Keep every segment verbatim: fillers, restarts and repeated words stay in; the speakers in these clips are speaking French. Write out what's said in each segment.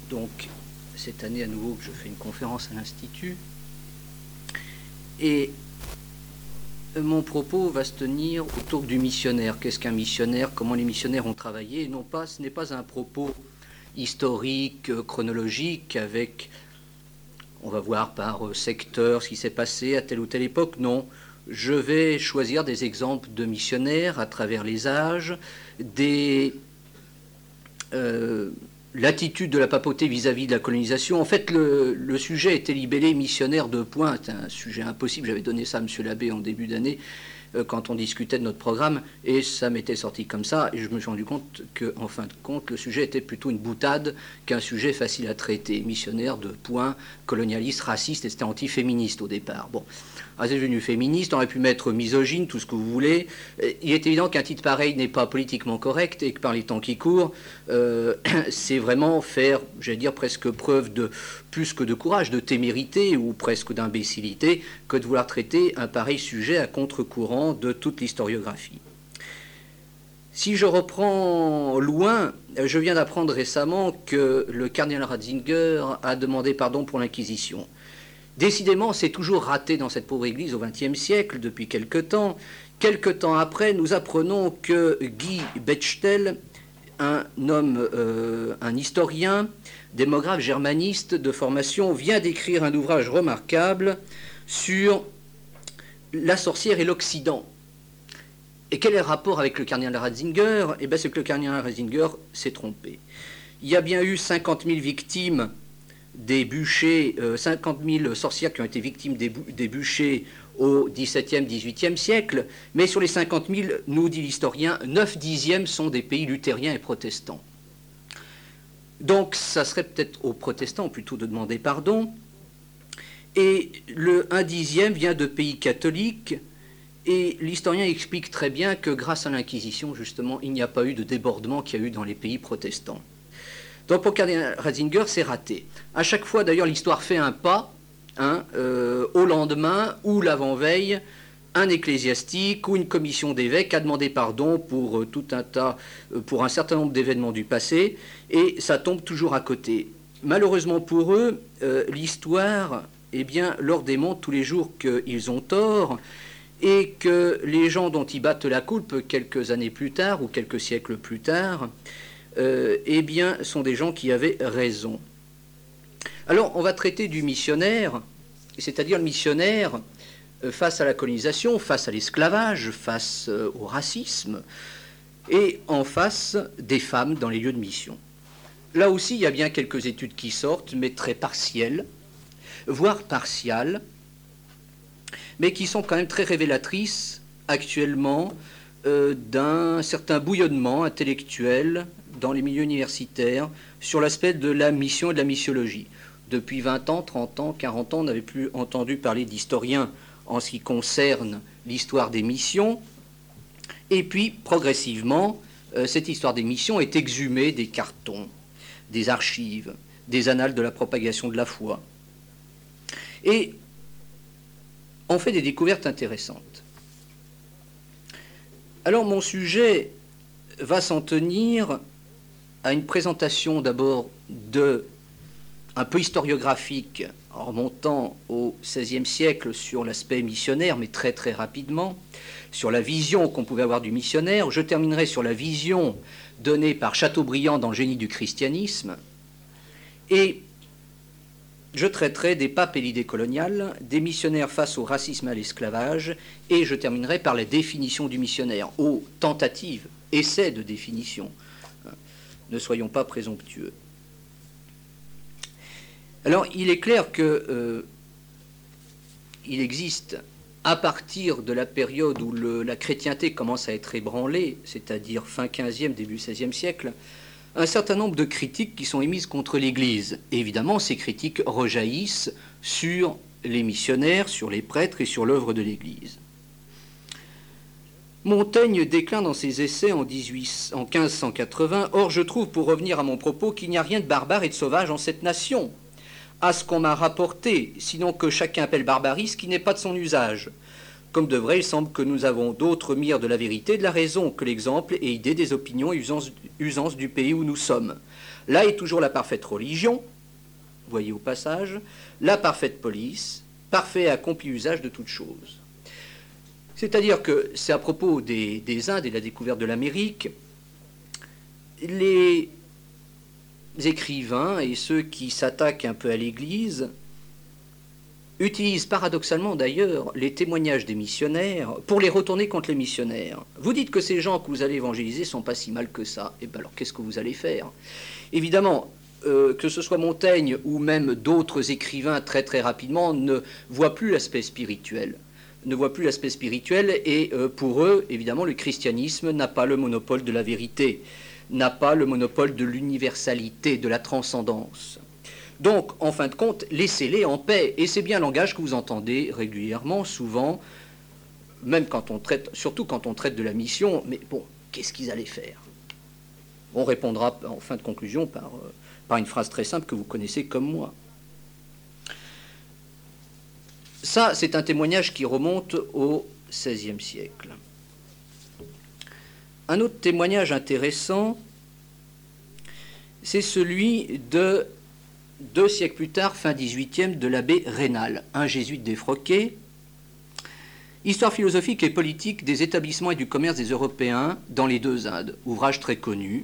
donc cette année à nouveau que je fais une conférence à l'Institut. Et mon propos va se tenir autour du missionnaire. Qu'est-ce qu'un missionnaire? Comment les missionnaires ont travaillé? Et non pas, ce n'est pas un propos historique, chronologique, avec, on va voir par secteur ce qui s'est passé à telle ou telle époque. Non, je vais choisir des exemples de missionnaires à travers les âges, des... Euh, l'attitude de la papauté vis-à-vis de la colonisation. En fait, le, le sujet était libellé missionnaire de pointe, un sujet impossible. J'avais donné ça à M. l'abbé en début d'année, euh, quand on discutait de notre programme, et ça m'était sorti comme ça, et je me suis rendu compte qu'en fin de compte, le sujet était plutôt une boutade qu'un sujet facile à traiter. Missionnaire de pointe, colonialiste, raciste, et c'était anti-féministe au départ. Bon. Ah, c'est devenu féministe, on aurait pu mettre misogyne, tout ce que vous voulez. Il est évident qu'un titre pareil n'est pas politiquement correct et que par les temps qui courent, euh, c'est vraiment faire, j'allais dire, presque preuve de plus que de courage, de témérité ou presque d'imbécilité que de vouloir traiter un pareil sujet à contre-courant de toute l'historiographie. Si je reprends loin, je viens d'apprendre récemment que le cardinal Ratzinger a demandé pardon pour l'Inquisition. Décidément, c'est toujours raté dans cette pauvre église au vingtième siècle, depuis quelque temps. Quelque temps après, nous apprenons que Guy Bechtel, un homme, euh, un historien, démographe germaniste de formation, vient d'écrire un ouvrage remarquable sur la sorcière et l'Occident. Et quel est le rapport avec le cardinal Ratzinger? Eh bien, c'est que le cardinal Ratzinger s'est trompé. Il y a bien eu cinquante mille victimes des bûchers, euh, cinquante mille sorcières qui ont été victimes des, des bûchers au dix-septième, dix-huitième siècle, mais sur les cinquante mille, nous dit l'historien, neuf dixièmes sont des pays luthériens et protestants. Donc ça serait peut-être aux protestants plutôt de demander pardon, et le un dixième vient de pays catholiques, et l'historien explique très bien que grâce à l'Inquisition, justement, il n'y a pas eu de débordement qu'il y a eu dans les pays protestants. Donc pour cardinal Ratzinger, c'est raté. À chaque fois, d'ailleurs, l'histoire fait un pas, hein, euh, au lendemain ou l'avant-veille, un ecclésiastique ou une commission d'évêques a demandé pardon pour euh, tout un tas, euh, pour un certain nombre d'événements du passé, et ça tombe toujours à côté. Malheureusement pour eux, euh, l'histoire, eh bien, leur démontre tous les jours qu'ils ont tort, et que les gens dont ils battent la coulpe quelques années plus tard ou quelques siècles plus tard, Euh, eh bien, sont des gens qui avaient raison. Alors, on va traiter du missionnaire, c'est-à-dire le missionnaire euh, face à la colonisation, face à l'esclavage, face euh, au racisme, et en face des femmes dans les lieux de mission. Là aussi, il y a bien quelques études qui sortent, mais très partielles, voire partiales, mais qui sont quand même très révélatrices actuellement euh, d'un certain bouillonnement intellectuel dans les milieux universitaires sur l'aspect de la mission et de la missiologie. Depuis vingt ans, trente ans, quarante ans, on n'avait plus entendu parler d'historiens en ce qui concerne l'histoire des missions. Et puis, progressivement, euh, cette histoire des missions est exhumée des cartons, des archives, des annales de la propagation de la foi. Et on fait des découvertes intéressantes. Alors, mon sujet va s'en tenir à une présentation d'abord de un peu historiographique en remontant au seizième siècle sur l'aspect missionnaire, mais très très rapidement, sur la vision qu'on pouvait avoir du missionnaire. Je terminerai sur la vision donnée par Chateaubriand dans le génie du christianisme, et je traiterai des papes et l'idée coloniale, des missionnaires face au racisme et à l'esclavage, et je terminerai par la définition du missionnaire, aux tentatives, essais de définition. Ne soyons pas présomptueux. Alors, il est clair que euh, il existe, à partir de la période où le, la chrétienté commence à être ébranlée, c'est-à-dire fin quinzième, début seizième siècle, un certain nombre de critiques qui sont émises contre l'Église. Et évidemment, ces critiques rejaillissent sur les missionnaires, sur les prêtres et sur l'œuvre de l'Église. Montaigne déclare dans ses essais en, dix-huit, en quinze cent quatre-vingts « Or, je trouve, pour revenir à mon propos, qu'il n'y a rien de barbare et de sauvage en cette nation, à ce qu'on m'a rapporté, sinon que chacun appelle barbarie ce qui n'est pas de son usage. Comme de vrai, il semble que nous avons d'autres mires de la vérité, de la raison, que l'exemple et idée des opinions et usances, usances du pays où nous sommes. Là est toujours la parfaite religion, voyez au passage, la parfaite police, parfait et accompli usage de toutes choses. C'est-à-dire que c'est à propos des, des Indes et de la découverte de l'Amérique, les écrivains et ceux qui s'attaquent un peu à l'Église utilisent paradoxalement d'ailleurs les témoignages des missionnaires pour les retourner contre les missionnaires. Vous dites que ces gens que vous allez évangéliser ne sont pas si mal que ça. Et bien alors qu'est-ce que vous allez faire? Évidemment, euh, que ce soit Montaigne ou même d'autres écrivains très très rapidement ne voient plus l'aspect spirituel. ne voient plus l'aspect spirituel et euh, pour eux, évidemment, le christianisme n'a pas le monopole de la vérité, n'a pas le monopole de l'universalité, de la transcendance. Donc, en fin de compte, laissez-les en paix. Et c'est bien un langage que vous entendez régulièrement, souvent, même quand on traite, surtout quand on traite de la mission. Mais bon, qu'est-ce qu'ils allaient faire? On répondra en fin de conclusion par, euh, par une phrase très simple que vous connaissez comme moi. Ça, c'est un témoignage qui remonte au seizième siècle. Un autre témoignage intéressant, c'est celui de deux siècles plus tard, fin dix-huitième, de l'abbé Raynal, un jésuite défroqué. Histoire philosophique et politique des établissements et du commerce des Européens dans les deux Indes, ouvrage très connu.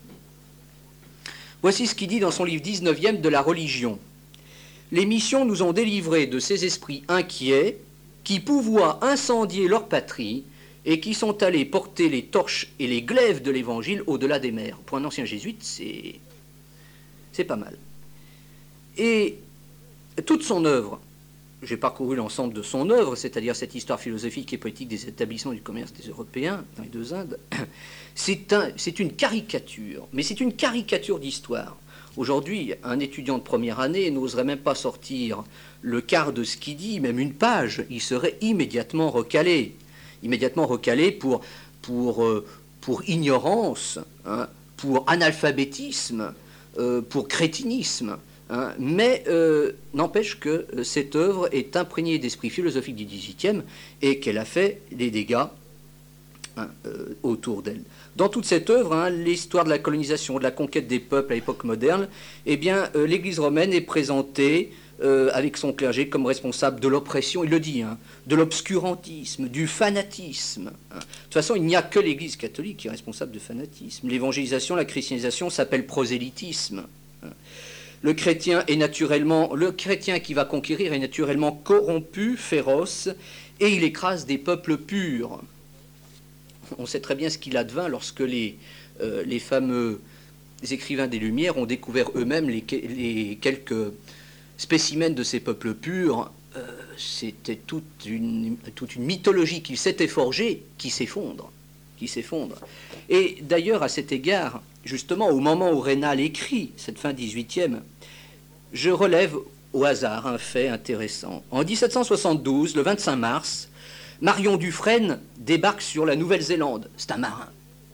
Voici ce qu'il dit dans son livre dix-neuvième de la religion. Les missions nous ont délivrés de ces esprits inquiets qui pouvoient incendier leur patrie et qui sont allés porter les torches et les glaives de l'évangile au-delà des mers. Pour un ancien jésuite, c'est, c'est pas mal. Et toute son œuvre, j'ai parcouru l'ensemble de son œuvre, c'est-à-dire cette histoire philosophique et politique des établissements du commerce des Européens dans les deux Indes, c'est, un, c'est une caricature, mais c'est une caricature d'histoire. Aujourd'hui, un étudiant de première année n'oserait même pas sortir le quart de ce qu'il dit, même une page, il serait immédiatement recalé, immédiatement recalé pour, pour, euh, pour ignorance, hein, pour analphabétisme, euh, pour crétinisme. Hein, mais euh, n'empêche que euh, cette œuvre est imprégnée d'esprit philosophique du dix-huitième et qu'elle a fait des dégâts hein, euh, autour d'elle. Dans toute cette œuvre, hein, l'histoire de la colonisation, de la conquête des peuples à l'époque moderne, eh bien, euh, l'Église romaine est présentée euh, avec son clergé comme responsable de l'oppression, il le dit, hein, de l'obscurantisme, du fanatisme. Hein. De toute façon, il n'y a que l'Église catholique qui est responsable de fanatisme. L'évangélisation, la christianisation s'appelle prosélytisme. Hein. Le chrétien est naturellement, le chrétien qui va conquérir est naturellement corrompu, féroce, et il écrase des peuples purs. On sait très bien ce qu'il advint lorsque les, euh, les fameux écrivains des Lumières ont découvert eux-mêmes les, les quelques spécimens de ces peuples purs. Euh, c'était toute une, toute une mythologie qu'ils s'étaient forgée qui s'effondre, qui s'effondre. Et d'ailleurs, à cet égard, justement, au moment où Raynal écrit cette fin dix-huitième, je relève au hasard un fait intéressant. En dix-sept cent soixante-douze, le vingt-cinq mars, Marion Dufresne débarque sur la Nouvelle-Zélande. C'est un marin.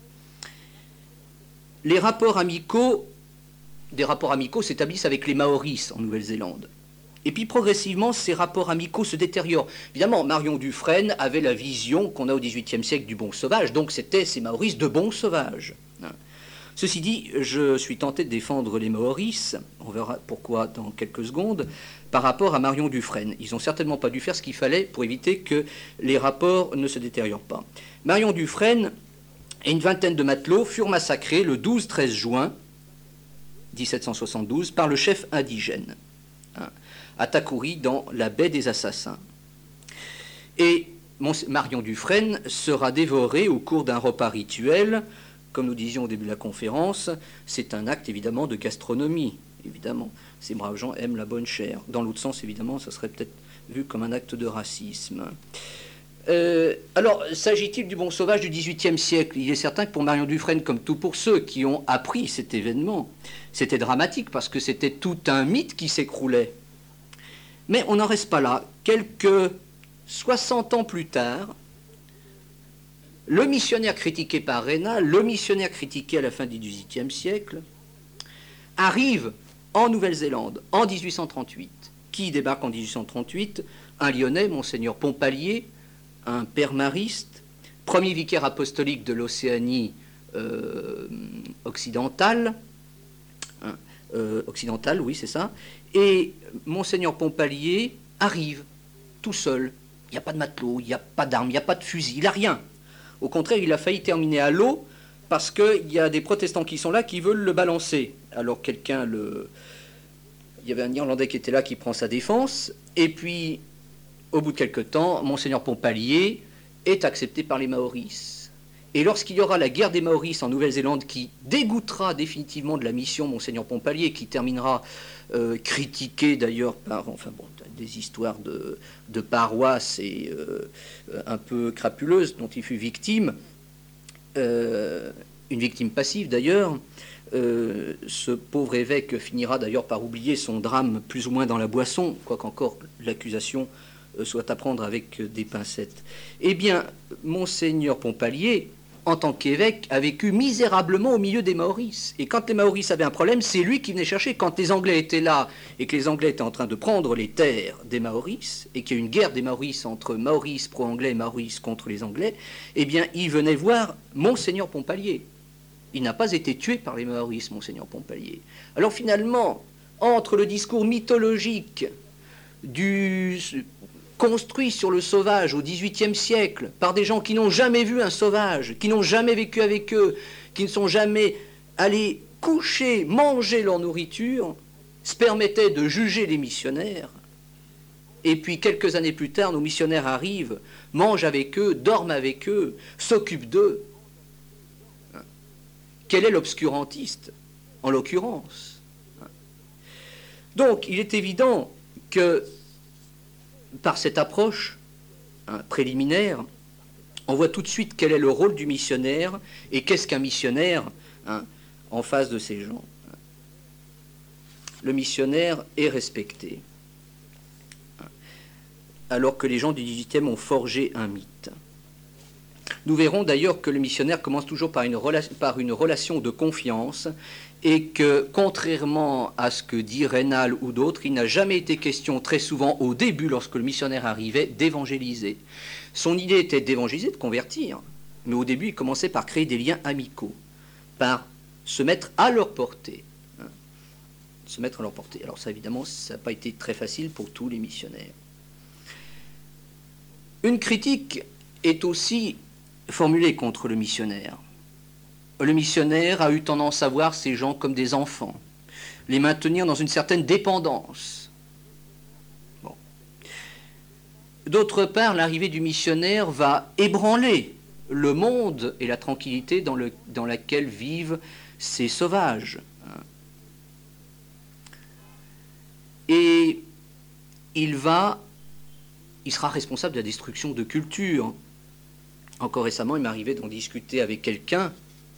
Les rapports amicaux, des rapports amicaux s'établissent avec les Maoris en Nouvelle-Zélande. Et puis progressivement, ces rapports amicaux se détériorent. Évidemment, Marion Dufresne avait la vision qu'on a au dix-huitième siècle du bon sauvage, donc c'était ces Maoris de bons sauvages. Ceci dit, je suis tenté de défendre les Maoris, on verra pourquoi dans quelques secondes, par rapport à Marion Dufresne. Ils n'ont certainement pas dû faire ce qu'il fallait pour éviter que les rapports ne se détériorent pas. Marion Dufresne et une vingtaine de matelots furent massacrés le douze treize juin dix-sept cent soixante-douze par le chef indigène, hein, à Takouri, dans la baie des Assassins. Et Marion Dufresne sera dévorée au cours d'un repas rituel. Comme nous disions au début de la conférence, c'est un acte évidemment de gastronomie, évidemment. Ces braves gens aiment la bonne chair. Dans l'autre sens, évidemment, ça serait peut-être vu comme un acte de racisme. Euh, alors, s'agit-il du bon sauvage du dix-huitième siècle? Il est certain que pour Marion Dufresne, comme tout pour ceux qui ont appris cet événement, c'était dramatique parce que c'était tout un mythe qui s'écroulait. Mais on n'en reste pas là. Quelques soixante ans plus tard, le missionnaire critiqué par Raynal, le missionnaire critiqué à la fin du dix-huitième siècle, arrive en Nouvelle-Zélande en dix-huit cent trente-huit. Qui débarque en dix-huit cent trente-huit? Un Lyonnais, Monseigneur Pompallier, un père mariste, premier vicaire apostolique de l'Océanie euh, occidentale, hein, euh, occidentale, oui, c'est ça, et Monseigneur Pompallier arrive tout seul. Il n'y a pas de matelot, il n'y a pas d'armes, il n'y a pas de fusil, il n'a rien. Au contraire, il a failli terminer à l'eau parce qu'il y a des protestants qui sont là qui veulent le balancer. Alors quelqu'un le... Il y avait un Irlandais qui était là qui prend sa défense, et puis au bout de quelque temps, Monseigneur Pompallier est accepté par les Maoris. Et lorsqu'il y aura la guerre des Maoris en Nouvelle-Zélande qui dégoûtera définitivement de la mission Monseigneur Pompallier, qui terminera euh, critiqué d'ailleurs par enfin bon, des histoires de, de paroisses et euh, un peu crapuleuses dont il fut victime, euh, une victime passive d'ailleurs, euh, ce pauvre évêque finira d'ailleurs par oublier son drame plus ou moins dans la boisson, quoiqu'encore l'accusation soit à prendre avec des pincettes. Eh bien, Monseigneur Pompallier, en tant qu'évêque, a vécu misérablement au milieu des Maoris. Et quand les Maoris avaient un problème, c'est lui qui venait chercher. Quand les Anglais étaient là et que les Anglais étaient en train de prendre les terres des Maoris, et qu'il y a eu une guerre des Maoris entre Maoris pro-anglais et Maoris contre les Anglais, eh bien, il venait voir Monseigneur Pompallier. Il n'a pas été tué par les Maoris, Monseigneur Pompallier. Alors finalement, entre le discours mythologique du... construit sur le sauvage au dix-huitième siècle par des gens qui n'ont jamais vu un sauvage, qui n'ont jamais vécu avec eux, qui ne sont jamais allés coucher, manger leur nourriture, se permettait de juger les missionnaires. Et puis quelques années plus tard, nos missionnaires arrivent, mangent avec eux, dorment avec eux, s'occupent d'eux. Quel est l'obscurantiste, en l'occurrence? Donc, il est évident que par cette approche hein, préliminaire, on voit tout de suite quel est le rôle du missionnaire et qu'est-ce qu'un missionnaire hein, en face de ces gens. Le missionnaire est respecté, alors que les gens du dix-huitième ont forgé un mythe. Nous verrons d'ailleurs que le missionnaire commence toujours par une, relation, par une relation de confiance et que, contrairement à ce que dit Raynal ou d'autres, il n'a jamais été question, très souvent au début, lorsque le missionnaire arrivait, d'évangéliser. Son idée était d'évangéliser, de convertir, mais au début, il commençait par créer des liens amicaux, par se mettre à leur portée. Hein, se mettre à leur portée. Alors ça, évidemment, ça n'a pas été très facile pour tous les missionnaires. Une critique est aussi formulée contre le missionnaire. Le missionnaire a eu tendance à voir ces gens comme des enfants, les maintenir dans une certaine dépendance. Bon. D'autre part, l'arrivée du missionnaire va ébranler le monde et la tranquillité dans, le, dans laquelle vivent ces sauvages. Et il va, il sera responsable de la destruction de cultures. Encore récemment, il m'arrivait d'en discuter avec quelqu'un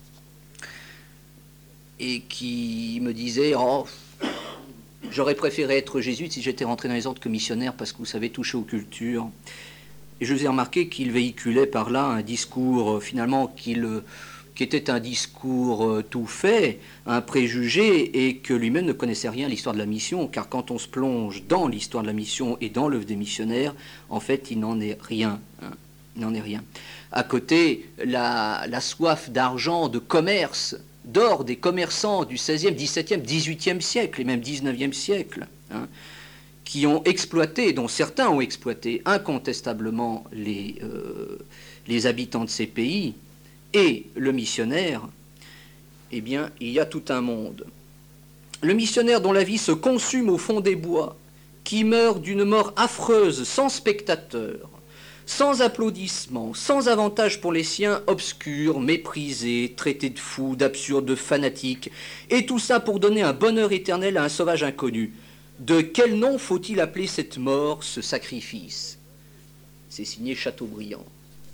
et qui me disait « Oh, j'aurais préféré être jésuite si j'étais rentré dans les ordres que missionnaire parce que vous savez toucher aux cultures. » Et je vous ai remarqué qu'il véhiculait par là un discours, euh, finalement, qu'il, euh, qui était un discours euh, tout fait, un préjugé, et que lui-même ne connaissait rien à l'histoire de la mission, car quand on se plonge dans l'histoire de la mission et dans l'œuvre des missionnaires, en fait, il n'en est rien. Hein, il n'en est rien. À côté, la, la soif d'argent, de commerce, d'or des commerçants du seizième, dix-septième, dix-huitième siècle et même dix-neuvième siècle, hein, qui ont exploité, dont certains ont exploité incontestablement les, euh, les habitants de ces pays et le missionnaire, eh bien, il y a tout un monde. Le missionnaire dont la vie se consume au fond des bois, qui meurt d'une mort affreuse, sans spectateurs, sans applaudissements, sans avantage pour les siens, obscurs, méprisés, traités de fous, d'absurdes, de fanatiques, et tout ça pour donner un bonheur éternel à un sauvage inconnu. De quel nom faut-il appeler cette mort, ce sacrifice? C'est signé Chateaubriand.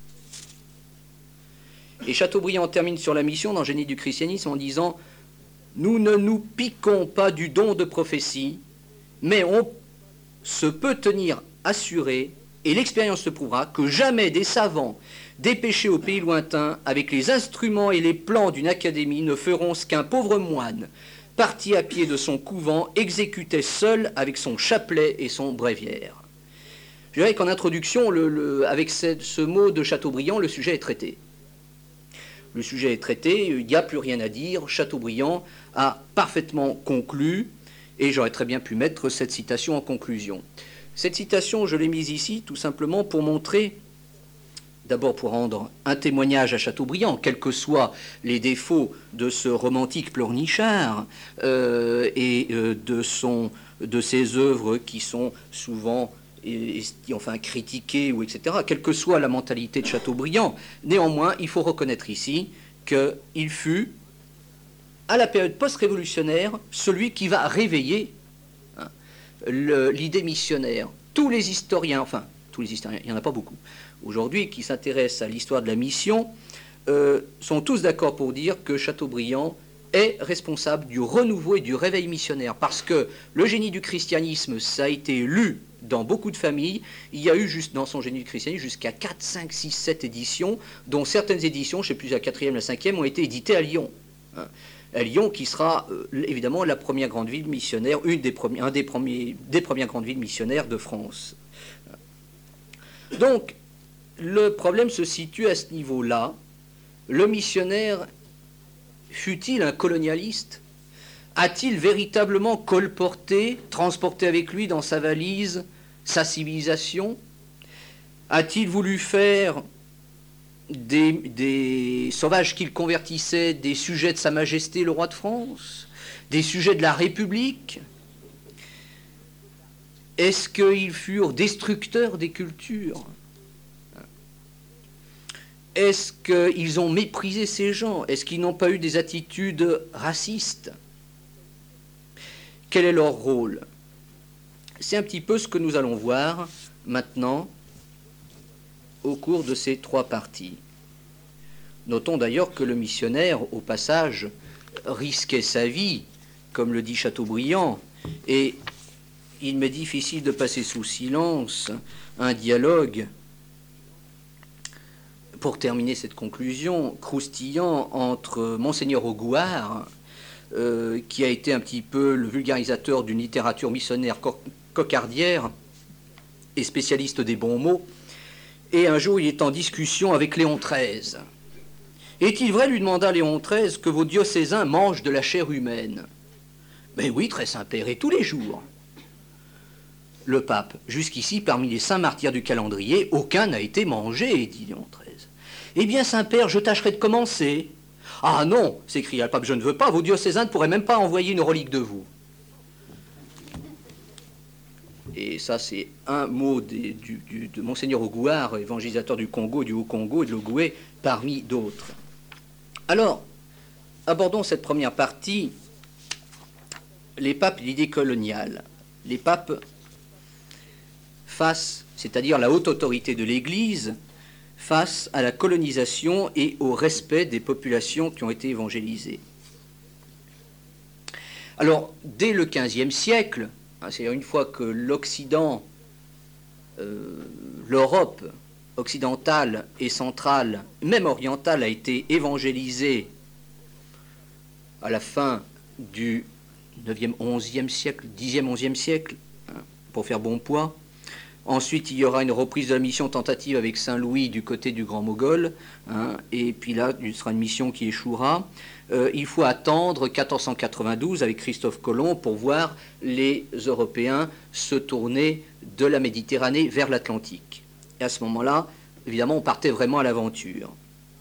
Et Chateaubriand termine sur la mission dans Génie du christianisme en disant « Nous ne nous piquons pas du don de prophétie, mais on se peut tenir assuré, et l'expérience se prouvera, que jamais des savants dépêchés au pays lointain, avec les instruments et les plans d'une académie, ne feront ce qu'un pauvre moine, parti à pied de son couvent, exécutait seul avec son chapelet et son bréviaire. » Je dirais qu'en introduction, le, le, avec ce, ce mot de Chateaubriand, le sujet est traité. Le sujet est traité, il n'y a plus rien à dire. Chateaubriand a parfaitement conclu, et j'aurais très bien pu mettre cette citation en conclusion. Cette citation, je l'ai mise ici tout simplement pour montrer, d'abord pour rendre un témoignage à Chateaubriand, quels que soient les défauts de ce romantique pleurnichard euh, et euh, de, son, de ses œuvres qui sont souvent et, et, enfin, critiquées, ou et cetera, quelle que soit la mentalité de Chateaubriand. Néanmoins, il faut reconnaître ici qu'il fut, à la période post-révolutionnaire, celui qui va réveiller hein, l'idée missionnaire. Tous les historiens, enfin, tous les historiens, il n'y en a pas beaucoup, aujourd'hui, qui s'intéressent à l'histoire de la mission, euh, sont tous d'accord pour dire que Chateaubriand est responsable du renouveau et du réveil missionnaire, parce que le génie du christianisme, ça a été lu dans beaucoup de familles. Il y a eu juste dans son génie du christianisme jusqu'à quatre, cinq, six, sept éditions, dont certaines éditions, je ne sais plus la quatrième, la cinquième, ont été éditées à Lyon. Hein. À Lyon, qui sera euh, évidemment la première grande ville missionnaire, une des premiers, un des premiers, des premières grandes villes missionnaires de France. Donc, le problème se situe à ce niveau-là. Le missionnaire fut-il un colonialiste? A-t-il véritablement colporté, transporté avec lui dans sa valise sa civilisation? A-t-il voulu faire des, des sauvages qu'il convertissait des sujets de Sa Majesté le roi de France, des sujets de la République? Est-ce qu'ils furent destructeurs des cultures? Est-ce qu'ils ont méprisé ces gens? Est-ce qu'ils n'ont pas eu des attitudes racistes? Quel est leur rôle? C'est un petit peu ce que nous allons voir maintenant au cours de ces trois parties. Notons d'ailleurs que le missionnaire, au passage, risquait sa vie, comme le dit Chateaubriand, et il m'est difficile de passer sous silence un dialogue, pour terminer cette conclusion, croustillant entre Monseigneur Augouard, euh, qui a été un petit peu le vulgarisateur d'une littérature missionnaire co cocardière et spécialiste des bons mots, et un jour il est en discussion avec Léon treize. Est-il vrai, lui demanda Léon treize, que vos diocésains mangent de la chair humaine? Mais oui, très Saint-Père, et tous les jours. Le pape, jusqu'ici, parmi les saints martyrs du calendrier, aucun n'a été mangé, dit Léon treize. Eh bien, Saint-Père, je tâcherai de commencer. Ah non, s'écria le pape, je ne veux pas, vos diocésains ne pourraient même pas envoyer une relique de vous. Et ça, c'est un mot des, du, du, de Monseigneur Augouard, évangélisateur du Congo, du Haut-Congo et de l'Ogooué, parmi d'autres. Alors, abordons cette première partie, les papes et l'idée coloniale. Les papes face, c'est-à-dire la haute autorité de l'Église, face à la colonisation et au respect des populations qui ont été évangélisées. Alors, dès le quinzième siècle, c'est-à-dire une fois que l'Occident, euh, l'Europe occidentale et centrale, même orientale, a été évangélisée à la fin du neuvième, onzième siècle, dixième, onzième siècle, hein, pour faire bon poids. Ensuite, il y aura une reprise de la mission tentative avec Saint-Louis du côté du Grand Mogol, hein, et puis là, ce sera une mission qui échouera. Euh, il faut attendre quatorze cent quatre-vingt-douze avec Christophe Colomb pour voir les Européens se tourner de la Méditerranée vers l'Atlantique. Et à ce moment-là, évidemment, on partait vraiment à l'aventure.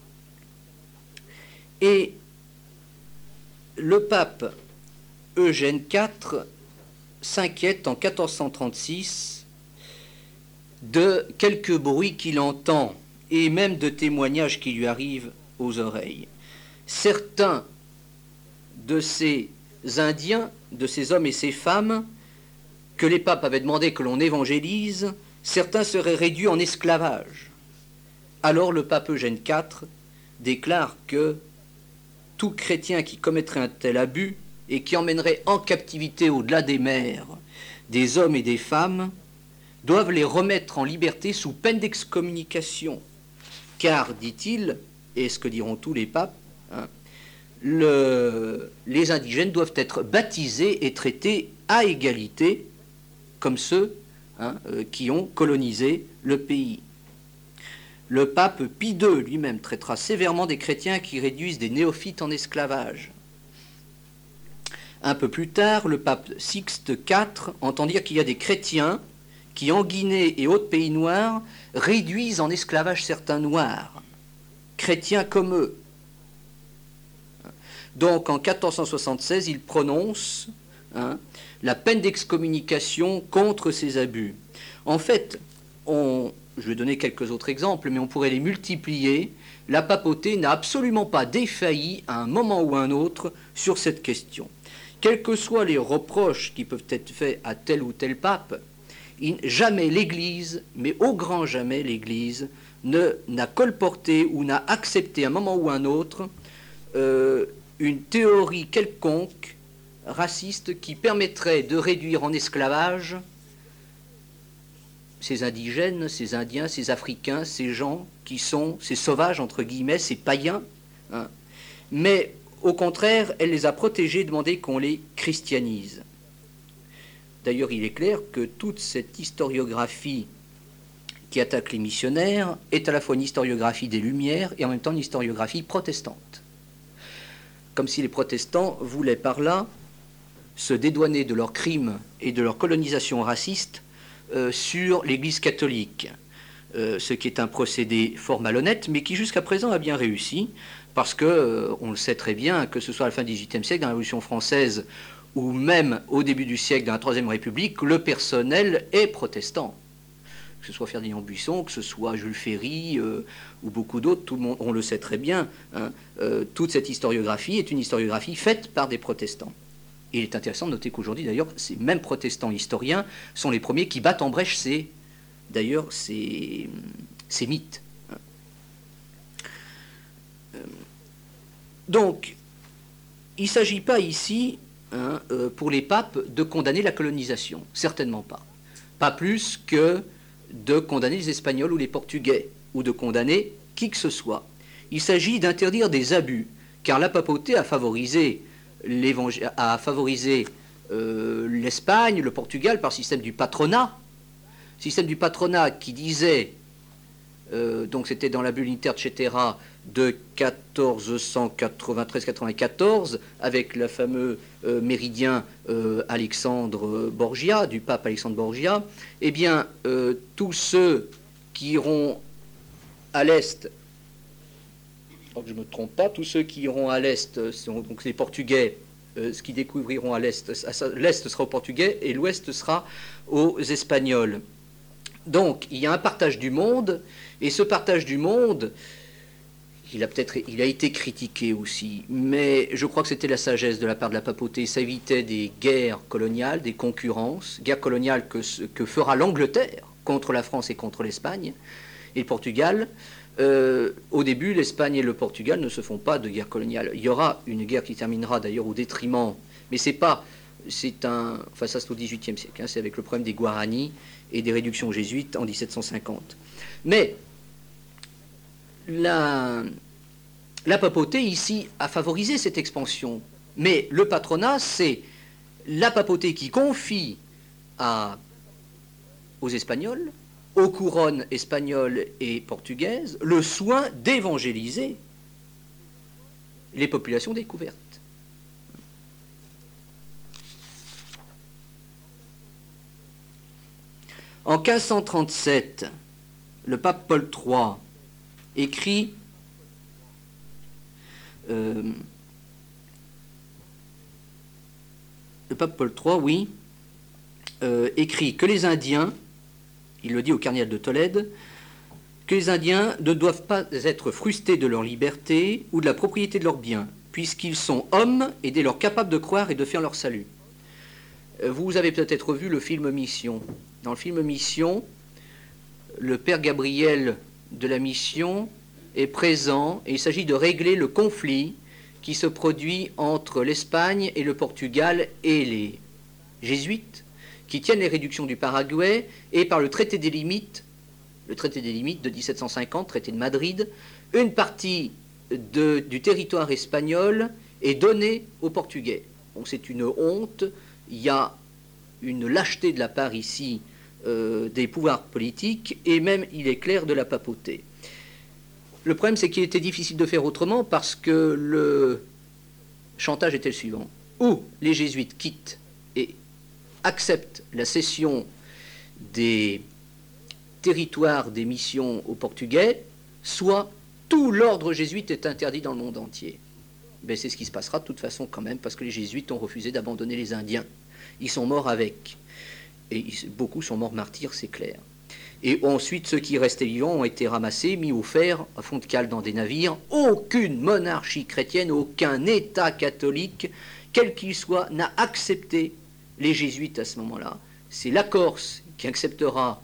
Et le pape Eugène quatre s'inquiète en quatorze cent trente-six de quelques bruits qu'il entend et même de témoignages qui lui arrivent aux oreilles. Certains de ces Indiens, de ces hommes et ces femmes que les papes avaient demandé que l'on évangélise, certains seraient réduits en esclavage. Alors le pape Eugène quatre déclare que tout chrétien qui commettrait un tel abus et qui emmènerait en captivité au-delà des mers des hommes et des femmes doivent les remettre en liberté sous peine d'excommunication. Car, dit-il, et ce que diront tous les papes, hein, le, les indigènes doivent être baptisés et traités à égalité, comme ceux hein, euh, qui ont colonisé le pays. Le pape Pie deux lui-même traitera sévèrement des chrétiens qui réduisent des néophytes en esclavage. Un peu plus tard, le pape Sixte quatre entend dire qu'il y a des chrétiens qui, en Guinée et autres pays noirs, réduisent en esclavage certains noirs, chrétiens comme eux. Donc, en quatorze cent soixante-seize, il prononce hein, la peine d'excommunication contre ces abus. En fait, on, je vais donner quelques autres exemples, mais on pourrait les multiplier. La papauté n'a absolument pas défailli à un moment ou à un autre sur cette question. Quels que soient les reproches qui peuvent être faits à tel ou tel pape, il, jamais l'Église, mais au grand jamais l'Église, ne, n'a colporté ou n'a accepté à un moment ou à un autre euh, une théorie quelconque raciste qui permettrait de réduire en esclavage ces indigènes, ces Indiens, ces Africains, ces gens qui sont, ces sauvages, entre guillemets, ces païens. Hein. Mais au contraire, elle les a protégés, demandé qu'on les christianise. D'ailleurs, il est clair que toute cette historiographie qui attaque les missionnaires est à la fois une historiographie des Lumières et en même temps une historiographie protestante. Comme si les protestants voulaient par là se dédouaner de leurs crimes et de leur colonisation raciste euh, sur l'Église catholique, euh, ce qui est un procédé fort malhonnête, mais qui jusqu'à présent a bien réussi, parce que, euh, on le sait très bien, que ce soit à la fin du dix-huitième siècle, dans la Révolution française, ou même au début du siècle, dans la Troisième République, le personnel est protestant. Que ce soit Ferdinand Buisson, que ce soit Jules Ferry, euh, ou beaucoup d'autres, tout le monde, on le sait très bien, hein, euh, toute cette historiographie est une historiographie faite par des protestants. Et il est intéressant de noter qu'aujourd'hui, d'ailleurs, ces mêmes protestants historiens sont les premiers qui battent en brèche ces, d'ailleurs, ces, ces mythes. Donc, il ne s'agit pas ici, hein, euh, pour les papes, de condamner la colonisation. Certainement pas. Pas plus que de condamner les Espagnols ou les Portugais, ou de condamner qui que ce soit. Il s'agit d'interdire des abus, car la papauté a favorisé a favorisé euh, l'Espagne, le Portugal, par le système du patronat. Système du patronat qui disait, euh, donc c'était dans la bulle Inter Cetera de quatorze cent quatre-vingt-treize quatre-vingt-quatorze, avec le fameux euh, méridien euh, Alexandre Borgia, du pape Alexandre Borgia, eh bien, euh, tous ceux qui iront à l'Est, que je ne me trompe pas, tous ceux qui iront à l'Est, sont donc les Portugais, euh, ce qui découvriront à l'Est, l'Est sera aux Portugais et l'Ouest sera aux Espagnols. Donc, il y a un partage du monde, et ce partage du monde, il a peut-être, il a été critiqué aussi, mais je crois que c'était la sagesse de la part de la papauté. Ça évitait des guerres coloniales, des concurrences, guerres coloniales que, que fera l'Angleterre contre la France et contre l'Espagne et le Portugal. Euh, au début, l'Espagne et le Portugal ne se font pas de guerre coloniale. Il y aura une guerre qui terminera d'ailleurs au détriment, mais c'est pas, c'est un, enfin ça c'est au dix-huitième siècle, hein, c'est avec le problème des Guaranis et des réductions jésuites en dix-sept cent cinquante. Mais la, la papauté ici a favorisé cette expansion, mais le patronat, c'est la papauté qui confie à, aux Espagnols, aux couronnes espagnoles et portugaises, le soin d'évangéliser les populations découvertes. En quinze cent trente-sept, le pape Paul trois écrit euh, le pape Paul trois, oui, euh, écrit que les Indiens, il le dit au cardinal de Tolède, que les Indiens ne doivent pas être frustrés de leur liberté ou de la propriété de leurs biens, puisqu'ils sont hommes et dès lors capables de croire et de faire leur salut. Vous avez peut-être vu le film Mission. Dans le film Mission, le père Gabriel de la Mission est présent et il s'agit de régler le conflit qui se produit entre l'Espagne et le Portugal et les jésuites, qui tiennent les réductions du Paraguay, et par le traité des limites, le traité des limites de dix-sept cent cinquante, traité de Madrid, une partie de, du territoire espagnol est donnée aux Portugais. Donc c'est une honte, il y a une lâcheté de la part ici euh, des pouvoirs politiques et même, il est clair, de la papauté. Le problème, c'est qu'il était difficile de faire autrement parce que le chantage était le suivant. Ou les jésuites quittent et acceptent la cession des territoires des missions aux Portugais, soit tout l'ordre jésuite est interdit dans le monde entier. Ben, c'est ce qui se passera de toute façon quand même, parce que les jésuites ont refusé d'abandonner les Indiens. Ils sont morts avec. Et ils, beaucoup sont morts martyrs, c'est clair. Et ensuite, ceux qui restaient vivants ont été ramassés, mis au fer, à fond de cale dans des navires. Aucune monarchie chrétienne, aucun État catholique, quel qu'il soit, n'a accepté les jésuites à ce moment-là. C'est la Corse qui acceptera,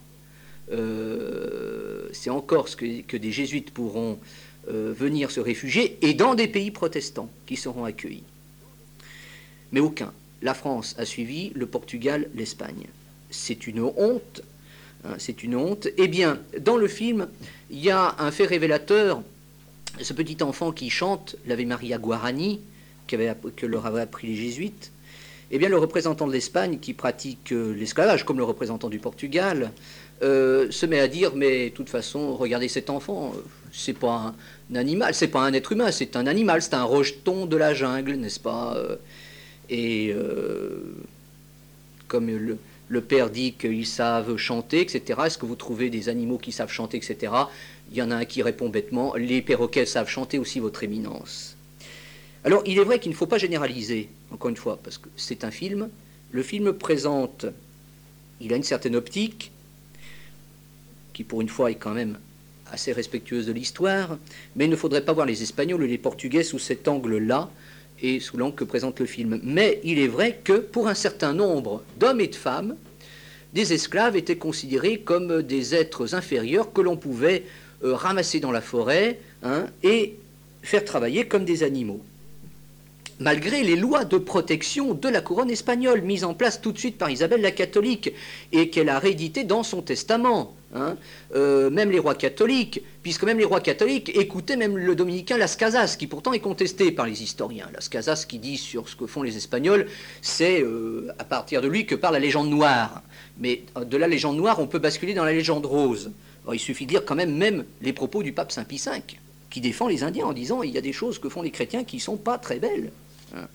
euh, c'est en Corse que, que des jésuites pourront euh, venir se réfugier, et dans des pays protestants qui seront accueillis. Mais aucun. La France a suivi, le Portugal, l'Espagne. C'est une honte. Hein, c'est une honte. Eh bien, dans le film, il y a un fait révélateur. Ce petit enfant qui chante l'Ave Maria Guarani, qu'avait, que leur avaient appris les jésuites, eh bien, le représentant de l'Espagne, qui pratique euh, l'esclavage, comme le représentant du Portugal, euh, se met à dire, mais de toute façon, regardez cet enfant, euh, c'est pas un, un animal, c'est pas un être humain, c'est un animal, c'est un rejeton de la jungle, n'est-ce pas euh, Et euh, comme le, le père dit qu'ils savent chanter, et cetera, est-ce que vous trouvez des animaux qui savent chanter, et cetera. Il y en a un qui répond bêtement, les perroquets savent chanter aussi, votre éminence. Alors, il est vrai qu'il ne faut pas généraliser, encore une fois, parce que c'est un film. Le film présente, il a une certaine optique, qui pour une fois est quand même assez respectueuse de l'histoire, mais il ne faudrait pas voir les Espagnols et les Portugais sous cet angle-là, et sous l'angle que présente le film. Mais il est vrai que pour un certain nombre d'hommes et de femmes, des esclaves étaient considérés comme des êtres inférieurs que l'on pouvait euh, ramasser dans la forêt, hein, et faire travailler comme des animaux. Malgré les lois de protection de la couronne espagnole, mises en place tout de suite par Isabelle la catholique, et qu'elle a réédité dans son testament. Hein, euh, même les rois catholiques, puisque même les rois catholiques écoutaient même le dominicain Las Casas, qui pourtant est contesté par les historiens. Las Casas, qui dit sur ce que font les Espagnols, c'est euh, à partir de lui que parle la légende noire. Mais de la légende noire, on peut basculer dans la légende rose. Alors, il suffit de lire quand même, même les propos du pape Saint Pie cinq, qui défend les Indiens en disant il y a des choses que font les chrétiens qui ne sont pas très belles. Hein.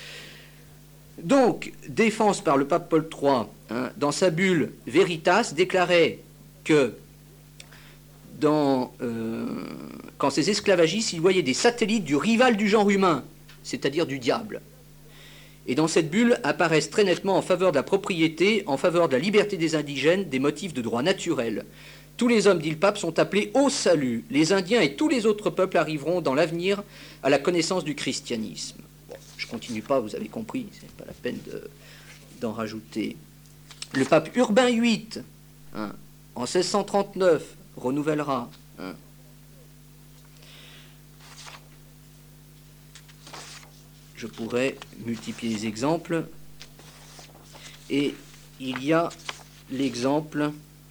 Donc, défense par le pape Paul trois, hein, dans sa bulle Veritas, déclarait que dans, euh, quand ces esclavagistes, ils voyaient des satellites du rival du genre humain, c'est-à-dire du diable. Et dans cette bulle apparaissent très nettement en faveur de la propriété, en faveur de la liberté des indigènes, des motifs de droit naturel. Tous les hommes, dit le pape, sont appelés au salut. Les Indiens et tous les autres peuples arriveront dans l'avenir à la connaissance du christianisme. Bon, je ne continue pas, vous avez compris, ce n'est pas la peine de, d'en rajouter. Le pape Urbain huit, hein, en seize cent trente-neuf, renouvellera. Hein. Je pourrais multiplier les exemples. Et il y a l'exemple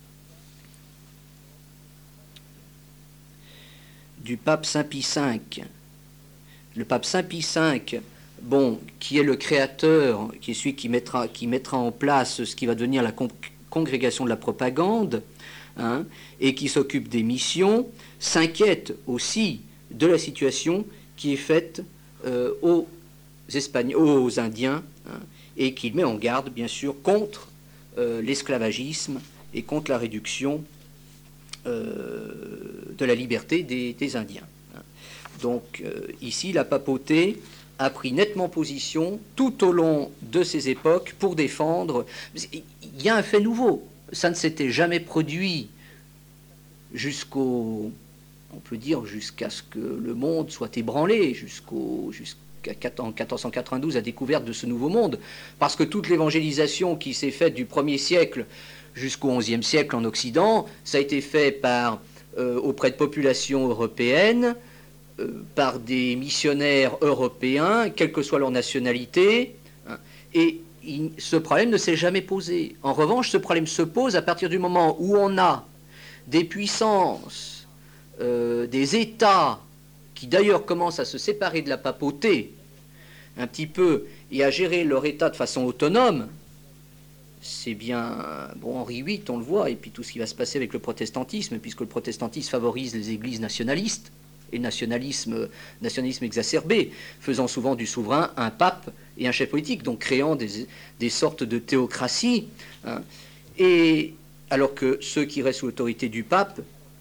du pape Saint Pie cinq. Le pape Saint Pie cinq, bon, qui est le créateur, qui est celui qui mettra, qui mettra en place ce qui va devenir la con- congrégation de la propagande, hein, et qui s'occupe des missions, s'inquiète aussi de la situation qui est faite euh, aux Espagnols, aux Indiens, hein, et qui met en garde, bien sûr, contre euh, l'esclavagisme et contre la réduction euh, de la liberté des, des Indiens. Hein. Donc, euh, ici, la papauté a pris nettement position tout au long de ces époques pour défendre. Il y a un fait nouveau. Ça ne s'était jamais produit jusqu'au, on peut dire, jusqu'à ce que le monde soit ébranlé, jusqu'au, jusqu'à quatorze cent quatre-vingt-douze, la découverte de ce nouveau monde. Parce que toute l'évangélisation qui s'est faite du premier siècle jusqu'au onzième siècle en Occident, ça a été fait par, euh, auprès de populations européennes, euh, par des missionnaires européens, quelle que soit leur nationalité, hein, et il, ce problème ne s'est jamais posé. En revanche, ce problème se pose à partir du moment où on a des puissances, euh, des États, qui d'ailleurs commencent à se séparer de la papauté, un petit peu, et à gérer leur État de façon autonome, c'est bien, bon, Henri huit, on le voit, et puis tout ce qui va se passer avec le protestantisme, puisque le protestantisme favorise les églises nationalistes, et le nationalisme, nationalisme exacerbé, faisant souvent du souverain un pape et un chef politique, donc créant des, des sortes de théocratie, hein, et alors que ceux qui restent sous l'autorité du pape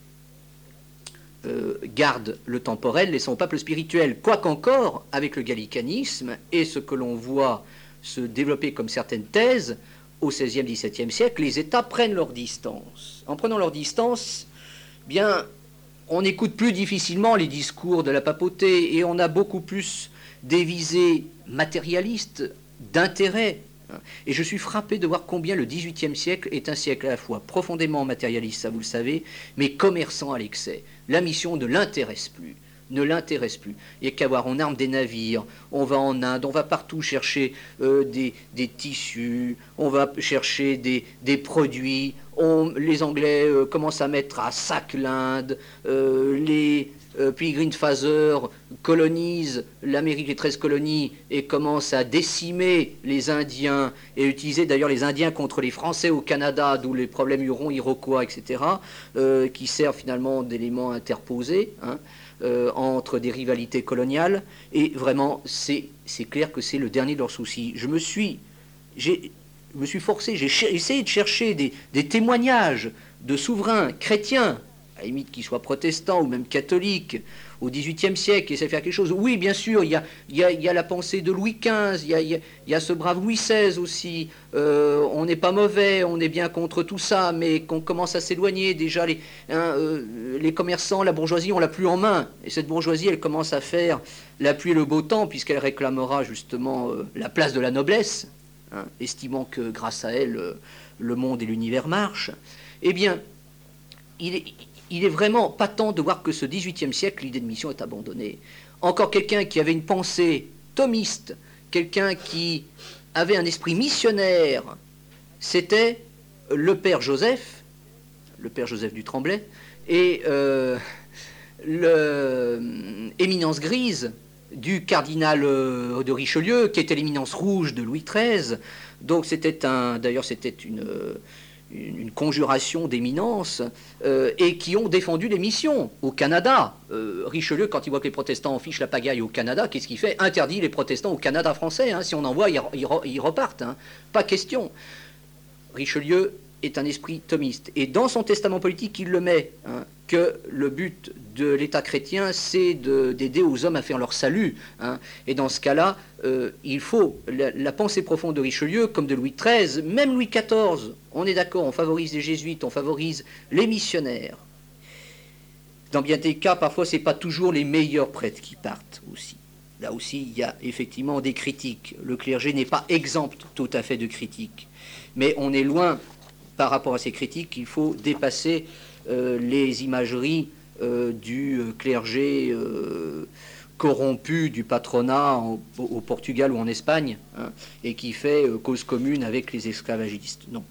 euh, gardent le temporel, laissant au pape le spirituel, quoiqu'encore, avec le gallicanisme, et ce que l'on voit se développer comme certaines thèses, au seizième, dix-septième siècle, les États prennent leur distance. En prenant leur distance, bien, on écoute plus difficilement les discours de la papauté et on a beaucoup plus des visées matérialistes, d'intérêt. Et je suis frappé de voir combien le dix-huitième siècle est un siècle à la fois profondément matérialiste, ça vous le savez, mais commerçant à l'excès. La mission ne l'intéresse plus. ne l'intéresse plus. Il n'y a qu'à voir, on arme des navires, on va en Inde, on va partout chercher euh, des, des tissus, on va chercher des, des produits, on, les Anglais euh, commencent à mettre à sac l'Inde, euh, les euh, Pilgrim Father colonisent l'Amérique, les treize colonies, et commencent à décimer les Indiens, et utiliser d'ailleurs les Indiens contre les Français au Canada, d'où les problèmes Hurons, Iroquois, et cetera, euh, qui servent finalement d'éléments interposés, hein, Euh, entre des rivalités coloniales, et vraiment, c'est clair que c'est le dernier de leurs soucis. Je me suis, je me suis forcé, j'ai essayé de chercher des, des témoignages de souverains chrétiens, à la limite qu'ils soient protestants ou même catholiques, au dix-huitième siècle, et ça fait quelque chose. Oui, bien sûr, il y a, il y a, il y a la pensée de Louis quinze, il y a, il y a, il y a ce brave Louis seize aussi. Euh, on n'est pas mauvais, on est bien contre tout ça, mais qu'on commence à s'éloigner. Déjà, les, hein, euh, les commerçants, la bourgeoisie, on l'a plus en main. Et cette bourgeoisie, elle commence à faire la pluie et le beau temps, puisqu'elle réclamera justement euh, la place de la noblesse, hein, estimant que grâce à elle, euh, le monde et l'univers marchent. Eh bien, il est... il est vraiment patent de voir que ce dix-huitième siècle, l'idée de mission est abandonnée. Encore quelqu'un qui avait une pensée thomiste, quelqu'un qui avait un esprit missionnaire, c'était le père Joseph, le père Joseph du Tremblay, et euh, l'éminence grise du cardinal de Richelieu, qui était l'éminence rouge de Louis treize. Donc c'était un, d'ailleurs c'était une... une conjuration d'éminences, euh, et qui ont défendu les missions au Canada. Euh, Richelieu, quand il voit que les protestants fichent la pagaille au Canada, qu'est-ce qu'il fait? Interdit les protestants au Canada français. Hein. Si on envoie, ils, ils, ils repartent. Hein. Pas question. Richelieu est un esprit thomiste. Et dans son testament politique, il le met, hein, que le but de l'État chrétien, c'est d'aider aux hommes à faire leur salut. Hein. Et dans ce cas-là, euh, il faut la, la pensée profonde de Richelieu, comme de Louis treize, même Louis quatorze, on est d'accord, on favorise les jésuites, on favorise les missionnaires. Dans bien des cas, parfois, ce n'est pas toujours les meilleurs prêtres qui partent aussi. Là aussi, il y a effectivement des critiques. Le clergé n'est pas exempt tout à fait de critiques. Mais on est loin, par rapport à ces critiques, il faut dépasser euh, les imageries euh, du clergé euh, corrompu du patronat en, au Portugal ou en Espagne, hein, et qui fait euh, cause commune avec les esclavagistes. Non.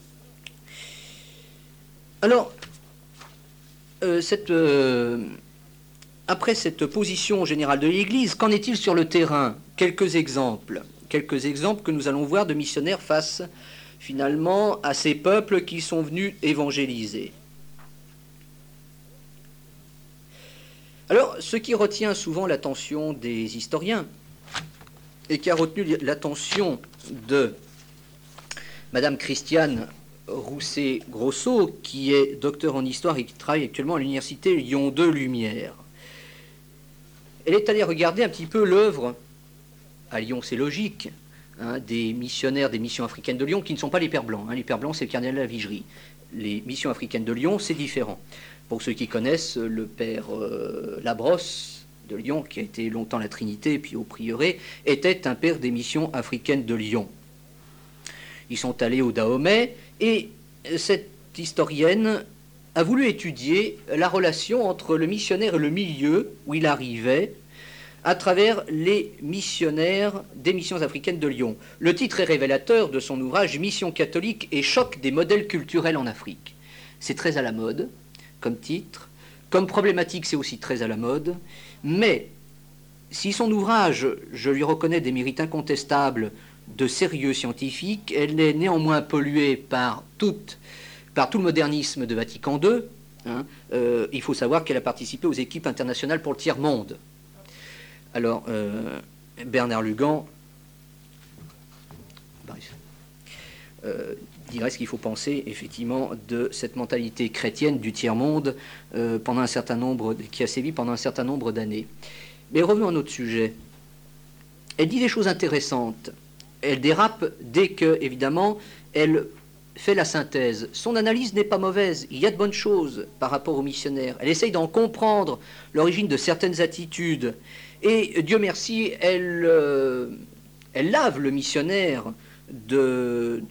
Alors, euh, cette, euh, après cette position générale de l'Église, qu'en est-il sur le terrain? Quelques exemples. Quelques exemples que nous allons voir de missionnaires face finalement à ces peuples qui sont venus évangéliser. Alors, ce qui retient souvent l'attention des historiens, et qui a retenu l'attention de Madame Christiane Rousset-Grosso, qui est docteur en histoire et qui travaille actuellement à l'université Lyon deux Lumière. Elle est allée regarder un petit peu l'œuvre, à Lyon c'est logique, hein, des missionnaires des missions africaines de Lyon, qui ne sont pas les Pères Blancs. Hein. Les Pères Blancs, c'est le cardinal de la Vigerie. Les missions africaines de Lyon, c'est différent. Pour ceux qui connaissent, le Père euh, Labrosse de Lyon, qui a été longtemps la Trinité, puis au prieuré, était un père des missions africaines de Lyon. Ils sont allés au Dahomey, et cette historienne a voulu étudier la relation entre le missionnaire et le milieu où il arrivait, à travers les missionnaires des missions africaines de Lyon. Le titre est révélateur de son ouvrage « Mission catholique et choc des modèles culturels en Afrique ». C'est très à la mode comme titre, comme problématique c'est aussi très à la mode, mais si son ouvrage, je lui reconnais des mérites incontestables de sérieux scientifique, elle est néanmoins polluée par, toute, par tout le modernisme de Vatican deux. Hein. Euh, il faut savoir qu'elle a participé aux équipes internationales pour le tiers-monde. Alors, euh, Bernard Lugan bref, euh, dirait ce qu'il faut penser effectivement de cette mentalité chrétienne du tiers-monde euh, pendant un certain nombre, qui a sévi pendant un certain nombre d'années. Mais revenons à notre sujet. Elle dit des choses intéressantes. Elle dérape dès que, évidemment, elle fait la synthèse. Son analyse n'est pas mauvaise. Il y a de bonnes choses par rapport aux missionnaires. Elle essaye d'en comprendre l'origine de certaines attitudes. Et Dieu merci, elle, euh, elle lave le missionnaire de,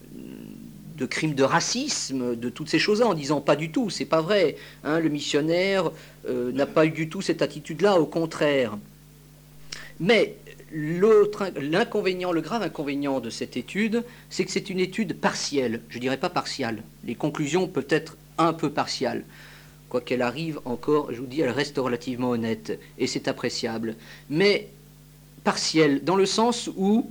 de crimes de racisme, de toutes ces choses-là, en disant pas du tout, c'est pas vrai. Hein, le missionnaire euh, n'a pas eu du tout cette attitude-là, au contraire. Mais l'inconvénient, le grave inconvénient de cette étude, c'est que c'est une étude partielle, je ne dirais pas partiale. Les conclusions peuvent être un peu partiales. Quoi qu'elle arrive encore, je vous dis, elle reste relativement honnête, et c'est appréciable. Mais partielle, dans le sens où,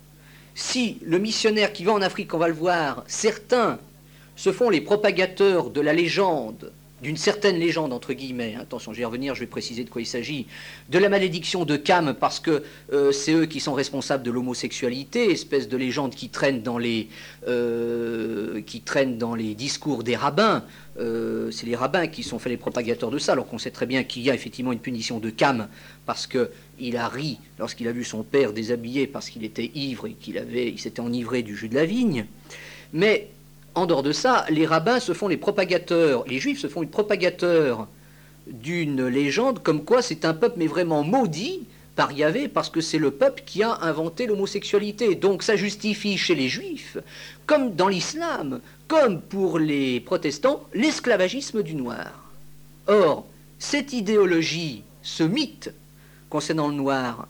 si le missionnaire qui va en Afrique, on va le voir, certains se font les propagateurs de la légende, d'une certaine légende, entre guillemets, hein, attention, je vais y revenir, je vais préciser de quoi il s'agit, de la malédiction de Cam, parce que euh, c'est eux qui sont responsables de l'homosexualité, espèce de légende qui traîne dans les, euh, qui traîne dans les discours des rabbins. Euh, c'est les rabbins qui sont fait les propagateurs de ça, alors qu'on sait très bien qu'il y a effectivement une punition de Cam, parce qu'il a ri lorsqu'il a vu son père déshabillé, parce qu'il était ivre et qu'il avait, il s'était enivré du jus de la vigne. Mais en dehors de ça, les rabbins se font les propagateurs, les juifs se font les propagateurs d'une légende comme quoi c'est un peuple mais vraiment maudit par Yahvé parce que c'est le peuple qui a inventé l'homosexualité. Donc ça justifie chez les juifs, comme dans l'islam, comme pour les protestants, l'esclavagisme du noir. Or, cette idéologie, ce mythe concernant le noir,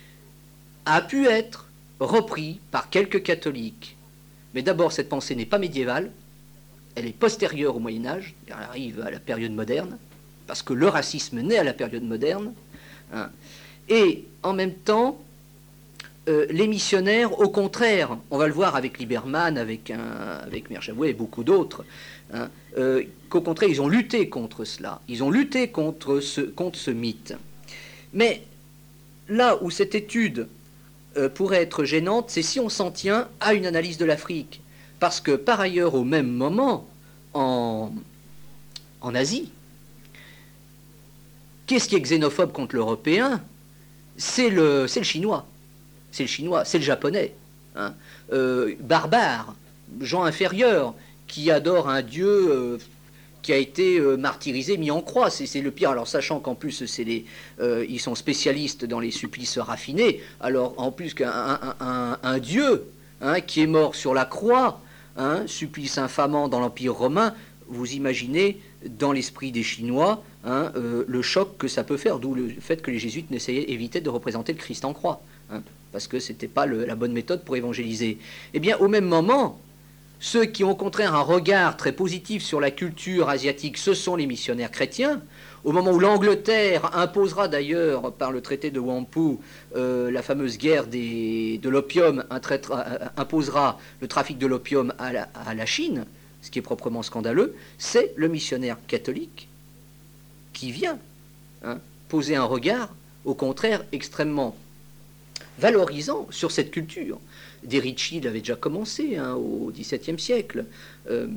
a pu être repris par quelques catholiques. Mais d'abord, cette pensée n'est pas médiévale, elle est postérieure au Moyen-Âge, elle arrive à la période moderne, parce que le racisme naît à la période moderne. Hein. Et en même temps, euh, les missionnaires, au contraire, on va le voir avec Lieberman, avec, un, avec Mère Javoué et beaucoup d'autres, hein, euh, qu'au contraire, ils ont lutté contre cela, ils ont lutté contre ce, contre ce mythe. Mais là où cette étude pourrait être gênante, c'est si on s'en tient à une analyse de l'Afrique. Parce que par ailleurs, au même moment, en, en Asie, qu'est-ce qui est xénophobe contre l'Européen? C'est le, c'est le chinois. C'est le chinois, c'est le japonais. Hein. Euh, barbare, gens inférieurs, qui adorent un dieu euh, qui a été euh, martyrisé, mis en croix. C'est le pire. Alors, sachant qu'en plus, les, euh, ils sont spécialistes dans les supplices raffinés, alors en plus qu'un un, un, un dieu hein, qui est mort sur la croix, hein, supplice infamant dans l'Empire romain, vous imaginez, dans l'esprit des Chinois, hein, euh, le choc que ça peut faire, d'où le fait que les jésuites n'essayaient éviter de représenter le Christ en croix, hein, parce que ce n'était pas le, la bonne méthode pour évangéliser. Eh bien, au même moment, ceux qui ont au contraire un regard très positif sur la culture asiatique, ce sont les missionnaires chrétiens. Au moment où l'Angleterre imposera d'ailleurs, par le traité de Wampu, euh, la fameuse guerre des, de l'opium, imposera le trafic de l'opium à la, à la Chine, ce qui est proprement scandaleux, c'est le missionnaire catholique qui vient hein, poser un regard, au contraire, extrêmement valorisant sur cette culture. Des Ricci l'avait déjà commencé hein, au dix-septième siècle. Euh,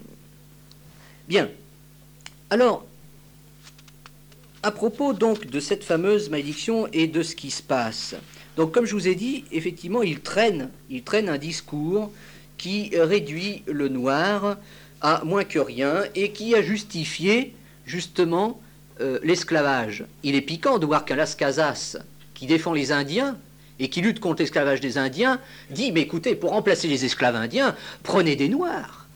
bien. Alors, à propos donc de cette fameuse malédiction et de ce qui se passe. Donc, comme je vous ai dit, effectivement, il traîne, il traîne un discours qui réduit le noir à moins que rien et qui a justifié justement euh, l'esclavage. Il est piquant de voir qu'un Las Casas qui défend les Indiens et qui lutte contre l'esclavage des Indiens, dit, mais écoutez, pour remplacer les esclaves indiens, prenez des Noirs.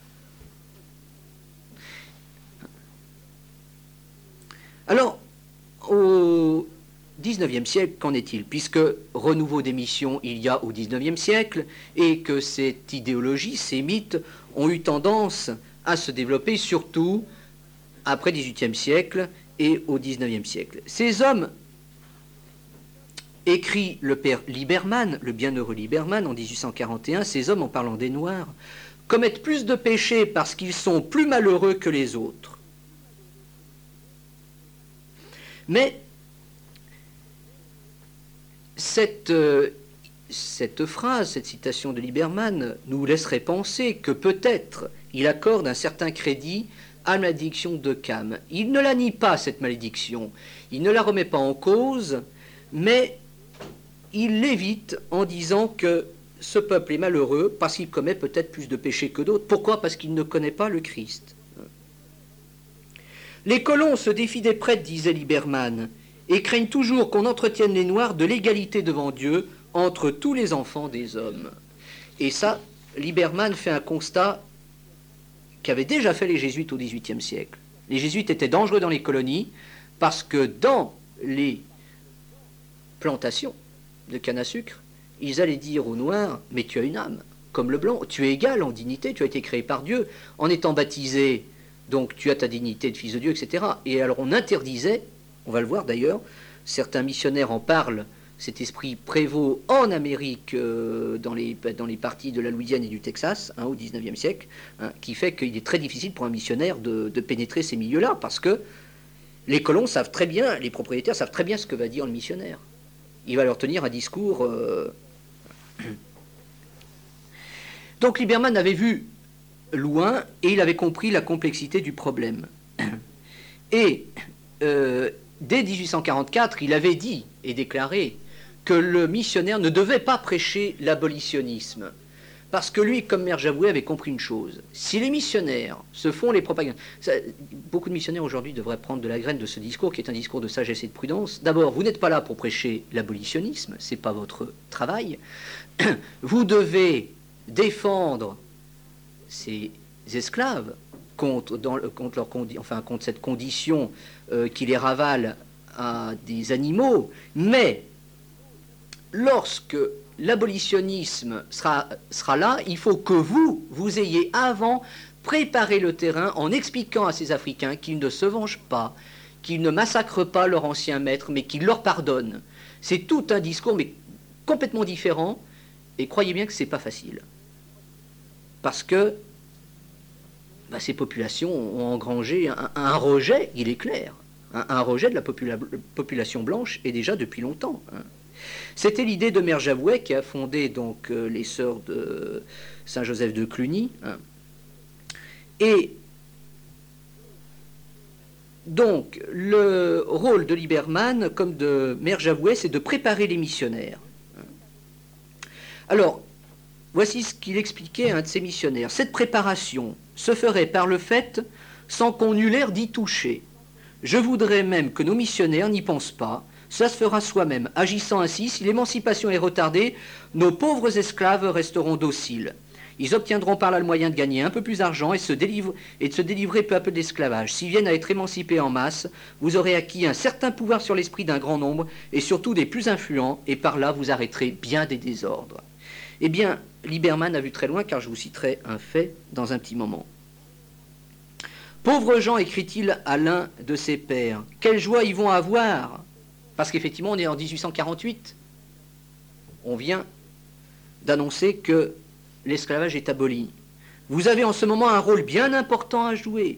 Alors, au dix-neuvième siècle, qu'en est-il? Puisque renouveau des missions il y a au dix-neuvième siècle, et que cette idéologie, ces mythes, ont eu tendance à se développer, surtout après le dix-huitième siècle et au dix-neuvième siècle. Ces hommes écrit le père Liberman, le bienheureux Liberman, en dix-huit cent quarante et un, ces hommes, en parlant des Noirs, commettent plus de péchés parce qu'ils sont plus malheureux que les autres. Mais cette, euh, cette phrase, cette citation de Liberman nous laisserait penser que peut-être il accorde un certain crédit à la malédiction de Cam. Il ne la nie pas, cette malédiction, il ne la remet pas en cause, mais il l'évite en disant que ce peuple est malheureux parce qu'il commet peut-être plus de péchés que d'autres. Pourquoi? Parce qu'il ne connaît pas le Christ. Les colons se défient des prêtres, disait Liberman, et craignent toujours qu'on entretienne les Noirs de l'égalité devant Dieu entre tous les enfants des hommes. Et ça, Liberman fait un constat qu'avaient déjà fait les Jésuites au dix-huitième siècle. Les Jésuites étaient dangereux dans les colonies parce que dans les plantations de canne à sucre, ils allaient dire aux Noirs, mais tu as une âme, comme le blanc, tu es égal en dignité, tu as été créé par Dieu, en étant baptisé, donc tu as ta dignité de fils de Dieu, et cetera. Et alors on interdisait, on va le voir d'ailleurs, certains missionnaires en parlent, cet esprit prévaut en Amérique, euh, dans, les, dans les parties de la Louisiane et du Texas, hein, au dix-neuvième siècle, hein, qui fait qu'il est très difficile pour un missionnaire de, de pénétrer ces milieux-là, parce que les colons savent très bien, les propriétaires savent très bien ce que va dire le missionnaire. Il va leur tenir un discours... Euh... Donc Liberman avait vu loin et il avait compris la complexité du problème. Et euh, dès dix-huit cent quarante-quatre, il avait dit et déclaré que le missionnaire ne devait pas prêcher l'abolitionnisme. Parce que lui, comme Mère Javoué, avait compris une chose. Si les missionnaires se font les propagandes... Ça, beaucoup de missionnaires aujourd'hui devraient prendre de la graine de ce discours, qui est un discours de sagesse et de prudence. D'abord, vous n'êtes pas là pour prêcher l'abolitionnisme, ce n'est pas votre travail. Vous devez défendre ces esclaves contre, dans, contre, leur condi... enfin, contre cette condition euh, qui les ravale à des animaux. Mais lorsque l'abolitionnisme sera, sera là, il faut que vous, vous ayez avant préparé le terrain en expliquant à ces Africains qu'ils ne se vengent pas, qu'ils ne massacrent pas leur ancien maître, mais qu'ils leur pardonnent. C'est tout un discours, mais complètement différent, et croyez bien que ce n'est pas facile. Parce que bah, ces populations ont engrangé un, un rejet, il est clair, un, un rejet de la popula population blanche, et déjà depuis longtemps, hein. C'était l'idée de Mère Javoué qui a fondé donc euh, les sœurs de Saint-Joseph de Cluny. Hein. Et donc le rôle de Liberman comme de Mère Javoué, c'est de préparer les missionnaires. Alors, voici ce qu'il expliquait à un de ces missionnaires. Cette préparation se ferait par le fait sans qu'on eût l'air d'y toucher. Je voudrais même que nos missionnaires n'y pensent pas. Ça se fera soi-même. Agissant ainsi, si l'émancipation est retardée, nos pauvres esclaves resteront dociles. Ils obtiendront par là le moyen de gagner un peu plus d'argent et, se délivre, et de se délivrer peu à peu de l'esclavage. S'ils viennent à être émancipés en masse, vous aurez acquis un certain pouvoir sur l'esprit d'un grand nombre, et surtout des plus influents, et par là vous arrêterez bien des désordres. Eh bien, Liberman a vu très loin, car je vous citerai un fait dans un petit moment. Pauvres gens, écrit-il à l'un de ses pairs, quelle joie ils vont avoir! Parce qu'effectivement, on est en dix-huit cent quarante-huit. On vient d'annoncer que l'esclavage est aboli. Vous avez en ce moment un rôle bien important à jouer.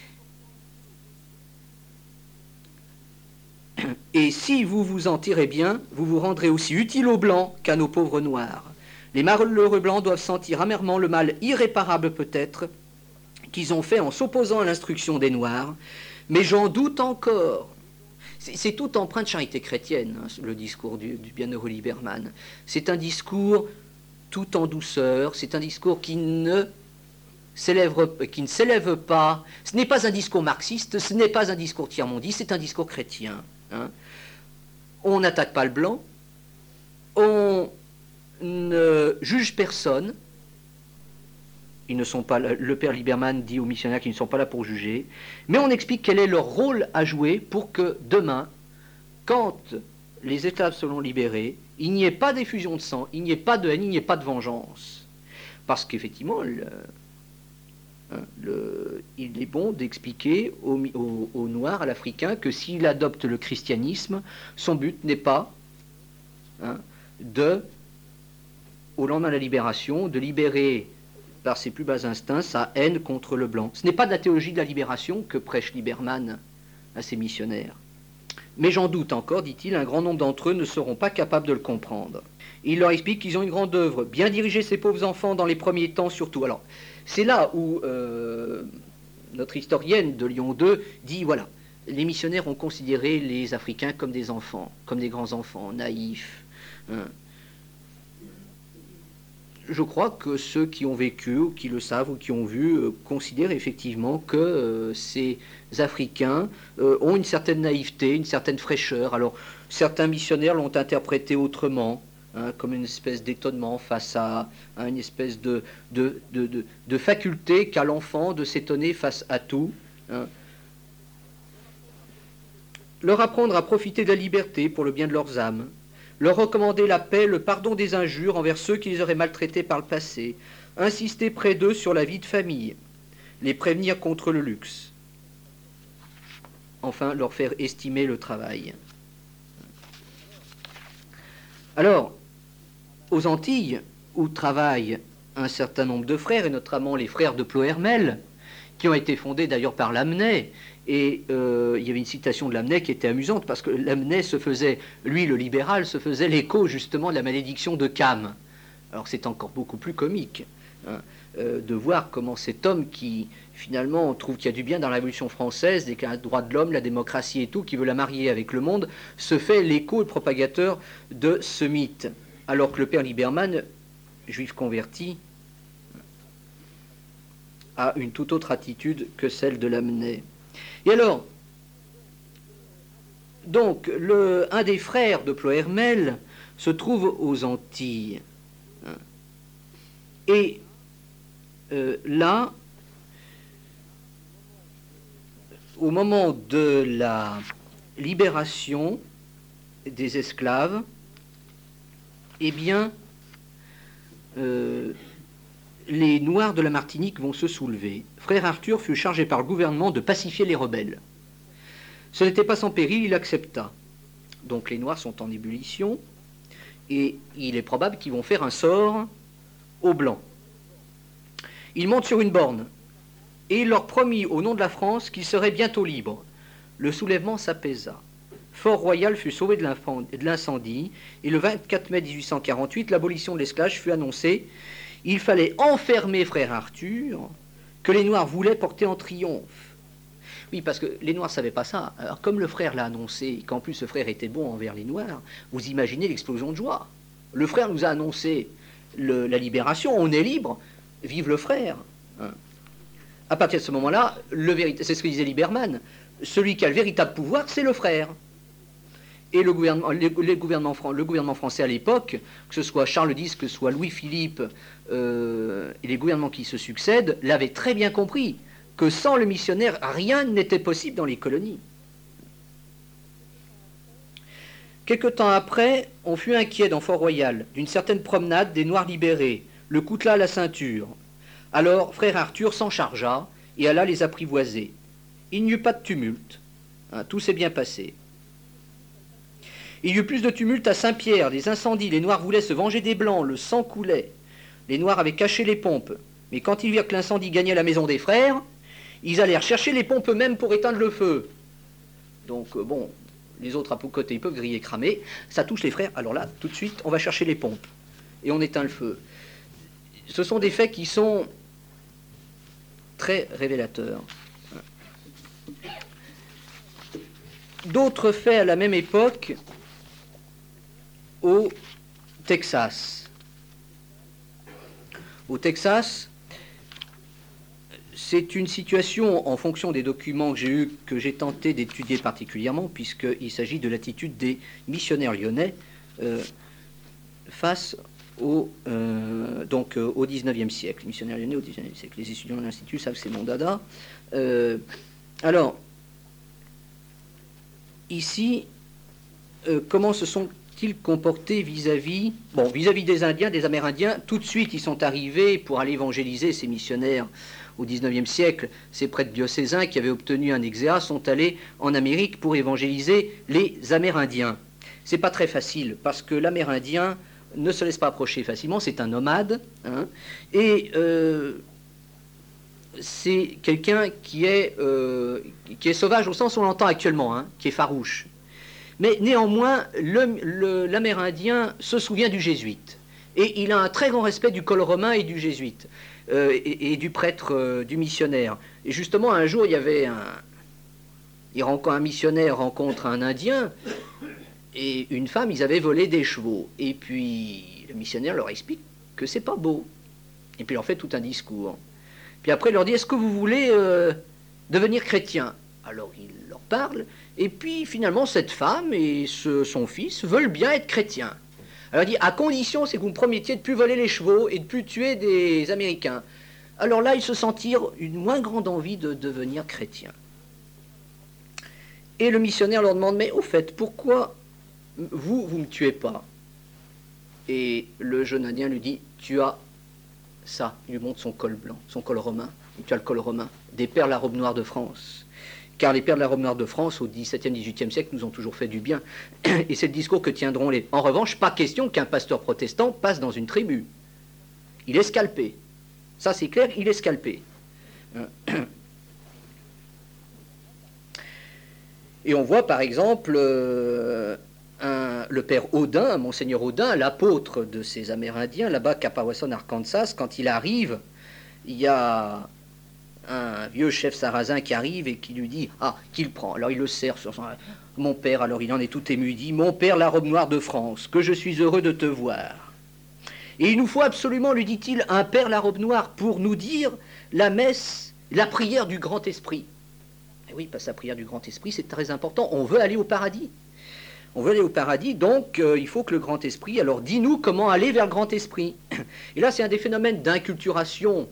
Et si vous vous en tirez bien, vous vous rendrez aussi utile aux Blancs qu'à nos pauvres Noirs. Les malheureux Blancs doivent sentir amèrement le mal irréparable peut-être qu'ils ont fait en s'opposant à l'instruction des Noirs, mais j'en doute encore. C'est tout empreint de charité chrétienne, hein, le discours du, du bienheureux Liberman. C'est un discours tout en douceur, c'est un discours qui ne s'élève pas. Ce n'est pas un discours marxiste, ce n'est pas un discours tiers-mondiste, c'est un discours chrétien. Hein. On n'attaque pas le blanc, on ne juge personne. Ils ne sont pas là, le père Liberman dit aux missionnaires qu'ils ne sont pas là pour juger, mais on explique quel est leur rôle à jouer pour que demain, quand les esclaves seront libérés, il n'y ait pas d'effusion de sang, il n'y ait pas de haine, il n'y ait pas de vengeance. Parce qu'effectivement, le, hein, le, il est bon d'expliquer aux, aux, aux Noirs, à l'Africain, que s'il adopte le christianisme, son but n'est pas hein, de, au lendemain de la libération, de libérer par ses plus bas instincts sa haine contre le blanc. Ce n'est pas de la théologie de la libération que prêche Lieberman à ses missionnaires. Mais j'en doute encore, dit-il, un grand nombre d'entre eux ne seront pas capables de le comprendre. Et il leur explique qu'ils ont une grande œuvre, bien diriger ces pauvres enfants dans les premiers temps surtout. Alors, c'est là où euh, notre historienne de Lyon deux dit, voilà, les missionnaires ont considéré les Africains comme des enfants, comme des grands enfants, naïfs. Hein. Je crois que ceux qui ont vécu, ou qui le savent, ou qui ont vu, euh, considèrent effectivement que euh, ces Africains euh, ont une certaine naïveté, une certaine fraîcheur. Alors, certains missionnaires l'ont interprété autrement, hein, comme une espèce d'étonnement face à hein, une espèce de, de, de, de, de faculté qu'a l'enfant de s'étonner face à tout. Hein. Leur apprendre à profiter de la liberté pour le bien de leurs âmes. Leur recommander la paix, le pardon des injures envers ceux qui les auraient maltraités par le passé, insister près d'eux sur la vie de famille, les prévenir contre le luxe, enfin leur faire estimer le travail. Alors, aux Antilles, où travaillent un certain nombre de frères, et notamment les frères de Plohermel, qui ont été fondés d'ailleurs par Lamennais. Et euh, il y avait une citation de Lamennais qui était amusante, parce que Lamennais se faisait, lui le libéral, se faisait l'écho justement de la malédiction de Cam. Alors c'est encore beaucoup plus comique hein, euh, de voir comment cet homme qui finalement trouve qu'il y a du bien dans la Révolution française, des droits de l'homme, la démocratie et tout, qui veut la marier avec le monde, se fait l'écho et le propagateur de ce mythe. Alors que le père Lieberman, juif converti, a une toute autre attitude que celle de Lamennais. Et alors, donc, le, un des frères de Plohermel se trouve aux Antilles. Et euh, là, au moment de la libération des esclaves, eh bien, euh, les Noirs de la Martinique vont se soulever. Frère Arthur fut chargé par le gouvernement de pacifier les rebelles. Ce n'était pas sans péril, il accepta. Donc les Noirs sont en ébullition, et il est probable qu'ils vont faire un sort aux Blancs. Il monte sur une borne, et il leur promit au nom de la France qu'ils seraient bientôt libres. Le soulèvement s'apaisa. Fort-Royal fut sauvé de l'incendie, et le vingt-quatre mai mille huit cent quarante-huit, l'abolition de l'esclavage fut annoncée. Il fallait enfermer frère Arthur, que les Noirs voulaient porter en triomphe. Oui, parce que les Noirs ne savaient pas ça. Alors, comme le frère l'a annoncé, et qu'en plus ce frère était bon envers les Noirs, vous imaginez l'explosion de joie. Le frère nous a annoncé le, la libération, on est libre, vive le frère. Hein. À partir de ce moment-là, c'est ce que disait Lieberman, celui qui a le véritable pouvoir, c'est le frère. Et le gouvernement, les, les gouvernements, le gouvernement français à l'époque, que ce soit Charles X, que ce soit Louis-Philippe, euh, et les gouvernements qui se succèdent, l'avaient très bien compris, que sans le missionnaire, rien n'était possible dans les colonies. Quelque temps après, on fut inquiet dans Fort-Royal d'une certaine promenade des Noirs libérés, le coutelas à la ceinture. Alors, frère Arthur s'en chargea et alla les apprivoiser. Il n'y eut pas de tumulte, hein, tout s'est bien passé. Il y eut plus de tumulte à Saint-Pierre, des incendies, les Noirs voulaient se venger des Blancs, le sang coulait. Les Noirs avaient caché les pompes, mais quand ils virent que l'incendie gagnait la maison des frères, ils allèrent chercher les pompes eux-mêmes pour éteindre le feu. Donc, euh, bon, les autres à côté, ils peuvent griller, cramer, ça touche les frères, alors là, tout de suite, on va chercher les pompes, et on éteint le feu. Ce sont des faits qui sont très révélateurs. D'autres faits à la même époque, au Texas. Au Texas, c'est une situation, en fonction des documents que j'ai eus, que j'ai tenté d'étudier particulièrement, puisqu'il s'agit de l'attitude des missionnaires lyonnais euh, face au, euh, donc, euh, au dix-neuvième siècle. Les missionnaires lyonnais au dix-neuvième siècle. Les étudiants de l'Institut savent que c'est mon dada. Euh, alors, ici, euh, comment se sont-ils comportés vis-à-vis, bon, vis-à-vis des Indiens, des Amérindiens? Tout de suite, ils sont arrivés pour aller évangéliser ces missionnaires au dix-neuvième siècle. Ces prêtres diocésains qui avaient obtenu un exéat sont allés en Amérique pour évangéliser les Amérindiens. c'est pas très facile, parce que l'Amérindien ne se laisse pas approcher facilement, c'est un nomade, hein, et euh, c'est quelqu'un qui est, euh, qui est sauvage au sens où on l'entend actuellement, hein, qui est farouche. Mais néanmoins, l'Amérindien se souvient du jésuite, et il a un très grand respect du col romain et du jésuite, euh, et, et du prêtre, euh, du missionnaire. Et justement, un jour, il y avait un... Il rencontre, un missionnaire rencontre un Indien, et une femme, ils avaient volé des chevaux. Et puis, le missionnaire leur explique que c'est pas beau. Et puis, il leur fait tout un discours. Puis après, il leur dit, est-ce que vous voulez euh, devenir chrétien? Alors, il leur parle. Et puis, finalement, cette femme et ce, son fils veulent bien être chrétiens. Alors, il dit, à condition, c'est que vous me promettiez de ne plus voler les chevaux et de ne plus tuer des Américains. Alors là, ils se sentirent une moins grande envie de devenir chrétiens. Et le missionnaire leur demande, mais au fait, pourquoi vous, vous ne me tuez pas? Et le jeune Indien lui dit, tu as ça. Il lui montre son col blanc, son col romain. Tu as le col romain, des pères de la robe noire de France. Car les pères de la robe noire de France, au dix-septième, dix-huitième siècle, nous ont toujours fait du bien. Et c'est le discours que tiendront les... En revanche, pas question qu'un pasteur protestant passe dans une tribu. Il est scalpé. Ça, c'est clair, il est scalpé. Et on voit, par exemple, euh, un, le père Audin, Monseigneur Audin, l'apôtre de ces Amérindiens, là-bas, Capawasson, Arkansas, quand il arrive, il y a un vieux chef sarrasin qui arrive et qui lui dit, ah, qu'il prend. Alors il le serre sur son... Mon père, alors il en est tout ému, il dit, mon père, la robe noire de France, que je suis heureux de te voir. Et il nous faut absolument, lui dit-il, un père, la robe noire, pour nous dire la messe, la prière du grand esprit. Et oui, parce que la prière du grand esprit, c'est très important. On veut aller au paradis. On veut aller au paradis, donc euh, il faut que le grand esprit, alors dis-nous comment aller vers le grand esprit. Et là, c'est un des phénomènes d'inculturation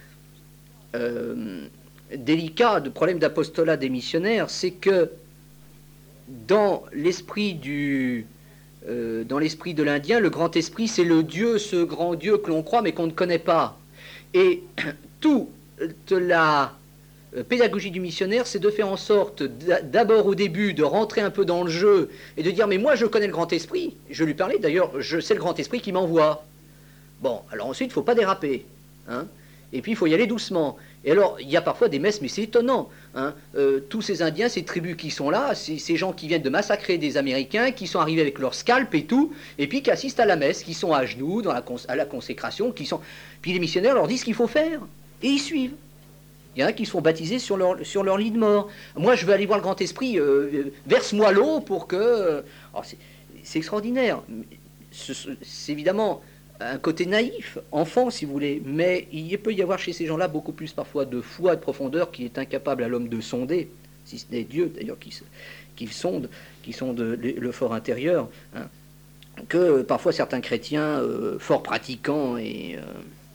Euh, délicat, de problème d'apostolat des missionnaires, c'est que dans l'esprit du euh, dans l'esprit de l'Indien, le grand esprit, c'est le Dieu, ce grand Dieu que l'on croit mais qu'on ne connaît pas. Et toute la pédagogie du missionnaire, c'est de faire en sorte d'abord au début de rentrer un peu dans le jeu et de dire, mais moi je connais le grand esprit, je lui parlais d'ailleurs, c'est le grand esprit qui m'envoie. Bon, alors ensuite il ne faut pas déraper, hein. Et puis il faut y aller doucement. Et alors, il y a parfois des messes, mais c'est étonnant, hein. Euh, tous ces Indiens, ces tribus qui sont là, ces gens qui viennent de massacrer des Américains, qui sont arrivés avec leurs scalps et tout, et puis qui assistent à la messe, qui sont à genoux dans la à la consécration, qui sont... Puis les missionnaires leur disent ce qu'il faut faire, et ils suivent. Il y en a qui se font baptiser sur leur, sur leur lit de mort. Moi, je veux aller voir le grand esprit, euh, verse-moi l'eau pour que... Alors, c'est extraordinaire. C'est évidemment... un côté naïf, enfant si vous voulez, mais il peut y avoir chez ces gens-là beaucoup plus parfois de foi et de profondeur qui est incapable à l'homme de sonder, si ce n'est Dieu d'ailleurs qui, qui sonde, qui sonde le, le fort intérieur, hein, que parfois certains chrétiens euh, fort pratiquants. Et euh...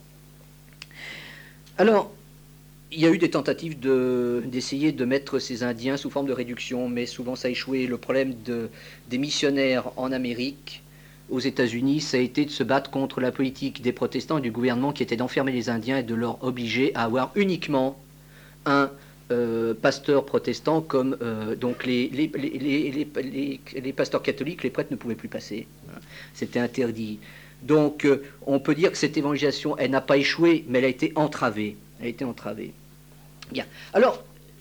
Alors, il y a eu des tentatives d'essayer de, de mettre ces Indiens sous forme de réduction, mais souvent ça a échoué. Le problème de, des missionnaires en Amérique, aux États-Unis, ça a été de se battre contre la politique des protestants et du gouvernement qui était d'enfermer les Indiens et de leur obliger à avoir uniquement un euh, pasteur protestant, comme euh, donc les, les, les, les, les, les pasteurs catholiques, les prêtres ne pouvaient plus passer. C'était interdit. Donc euh, on peut dire que cette évangélisation, elle n'a pas échoué, mais elle a été entravée. Elle a été entravée. Bien. Alors,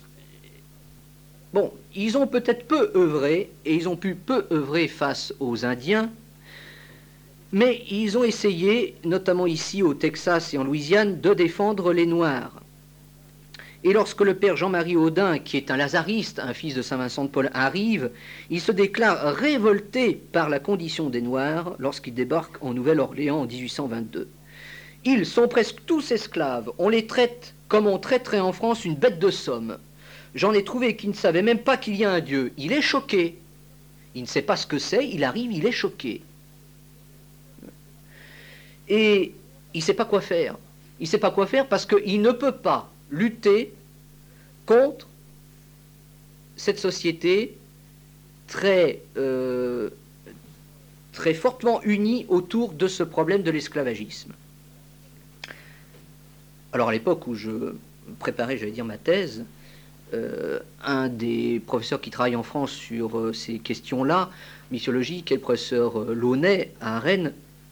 bon, ils ont peut-être peu œuvré, et ils ont pu peu œuvrer face aux Indiens, mais ils ont essayé, notamment ici au Texas et en Louisiane, de défendre les Noirs. Et lorsque le père Jean-Marie Audin, qui est un lazariste, un fils de Saint Vincent de Paul, arrive, il se déclare révolté par la condition des Noirs lorsqu'il débarque en Nouvelle-Orléans en dix-huit cent vingt-deux. Ils sont presque tous esclaves, on les traite comme on traiterait en France une bête de somme. J'en ai trouvé qui ne savait même pas qu'il y a un Dieu. Il est choqué. Il ne sait pas ce que c'est, il arrive, il est choqué. Et il ne sait pas quoi faire. Il ne sait pas quoi faire parce qu'il ne peut pas lutter contre cette société très, euh, très fortement unie autour de ce problème de l'esclavagisme. Alors à l'époque où je préparais, j'allais dire, ma thèse, euh, un des professeurs qui travaille en France sur euh, ces questions-là, missiologiques, est le professeur euh, Launay à Rennes,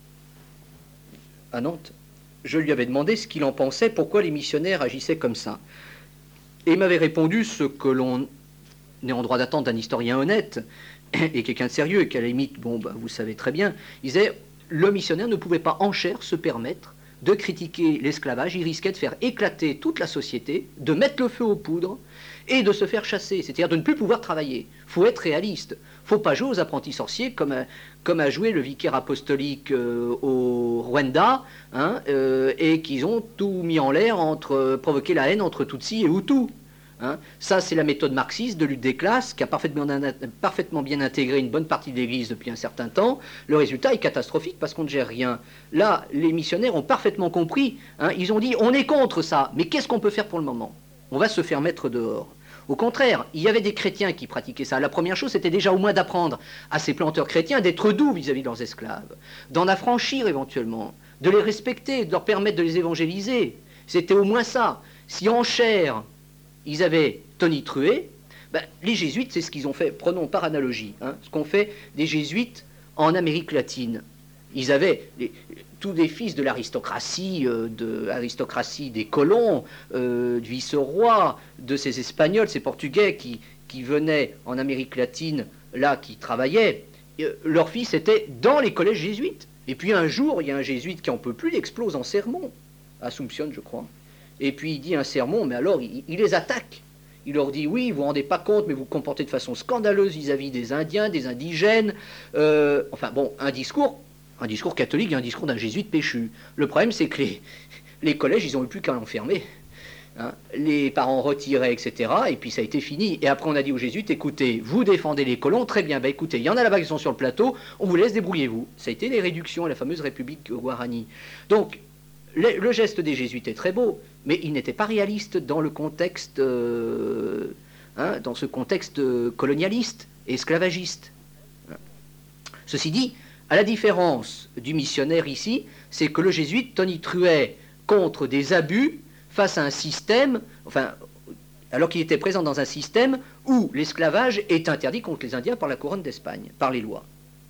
à Nantes. Je lui avais demandé ce qu'il en pensait, pourquoi les missionnaires agissaient comme ça. Et il m'avait répondu ce que l'on est en droit d'attendre d'un historien honnête et quelqu'un de sérieux, et qu'à la limite, bon, bah, vous savez très bien, il disait, le missionnaire ne pouvait pas en chair se permettre de critiquer l'esclavage, il risquait de faire éclater toute la société, de mettre le feu aux poudres et de se faire chasser, c'est-à-dire de ne plus pouvoir travailler. Il faut être réaliste. Il ne faut pas jouer aux apprentis sorciers comme a, comme a joué le vicaire apostolique euh, au Rwanda, hein, euh, et qu'ils ont tout mis en l'air entre euh, provoquer la haine entre Tutsis et Hutus. Hein. Ça, c'est la méthode marxiste de lutte des classes qui a parfaitement, parfaitement bien intégré une bonne partie de l'Église depuis un certain temps. Le résultat est catastrophique parce qu'on ne gère rien. Là, les missionnaires ont parfaitement compris. Hein. Ils ont dit, on est contre ça, mais qu'est-ce qu'on peut faire pour le moment? On va se faire mettre dehors. Au contraire, il y avait des chrétiens qui pratiquaient ça. La première chose, c'était déjà au moins d'apprendre à ces planteurs chrétiens d'être doux vis-à-vis de leurs esclaves, d'en affranchir éventuellement, de les respecter, de leur permettre de les évangéliser. C'était au moins ça. Si en chair, ils avaient tonitrué, ben, les jésuites, c'est ce qu'ils ont fait, prenons par analogie, hein, ce qu'ont fait des jésuites en Amérique latine. Ils avaient les, tous des fils de l'aristocratie, euh, de l'aristocratie des colons, euh, du vice-roi, de ces Espagnols, ces Portugais qui, qui venaient en Amérique latine, là, qui travaillaient. Euh, leurs fils étaient dans les collèges jésuites. Et puis un jour, il y a un jésuite qui en peut plus, il explose en sermon, à Assumption, je crois. Et puis il dit un sermon, mais alors il, il les attaque. Il leur dit, oui, vous ne vous rendez pas compte, mais vous vous comportez de façon scandaleuse vis-à-vis des Indiens, des indigènes. Euh, enfin bon, un discours, un discours catholique et un discours d'un jésuite péchu. Le problème, c'est que les, les collèges, ils n'ont eu plus qu'à l'enfermer. Hein. Les parents retiraient, et cetera. Et puis ça a été fini. Et après, on a dit aux jésuites, écoutez, vous défendez les colons, très bien, ben écoutez, il y en a là-bas qui sont sur le plateau, on vous laisse, débrouillez-vous. Ça a été les réductions à la fameuse République Guarani. Donc, le, le geste des jésuites est très beau, mais il n'était pas réaliste dans le contexte, euh, hein, dans ce contexte colonialiste et esclavagiste. Ceci dit, à la différence du missionnaire ici, c'est que le jésuite tonitruait contre des abus face à un système, enfin, alors qu'il était présent dans un système où l'esclavage est interdit contre les Indiens par la couronne d'Espagne, par les lois.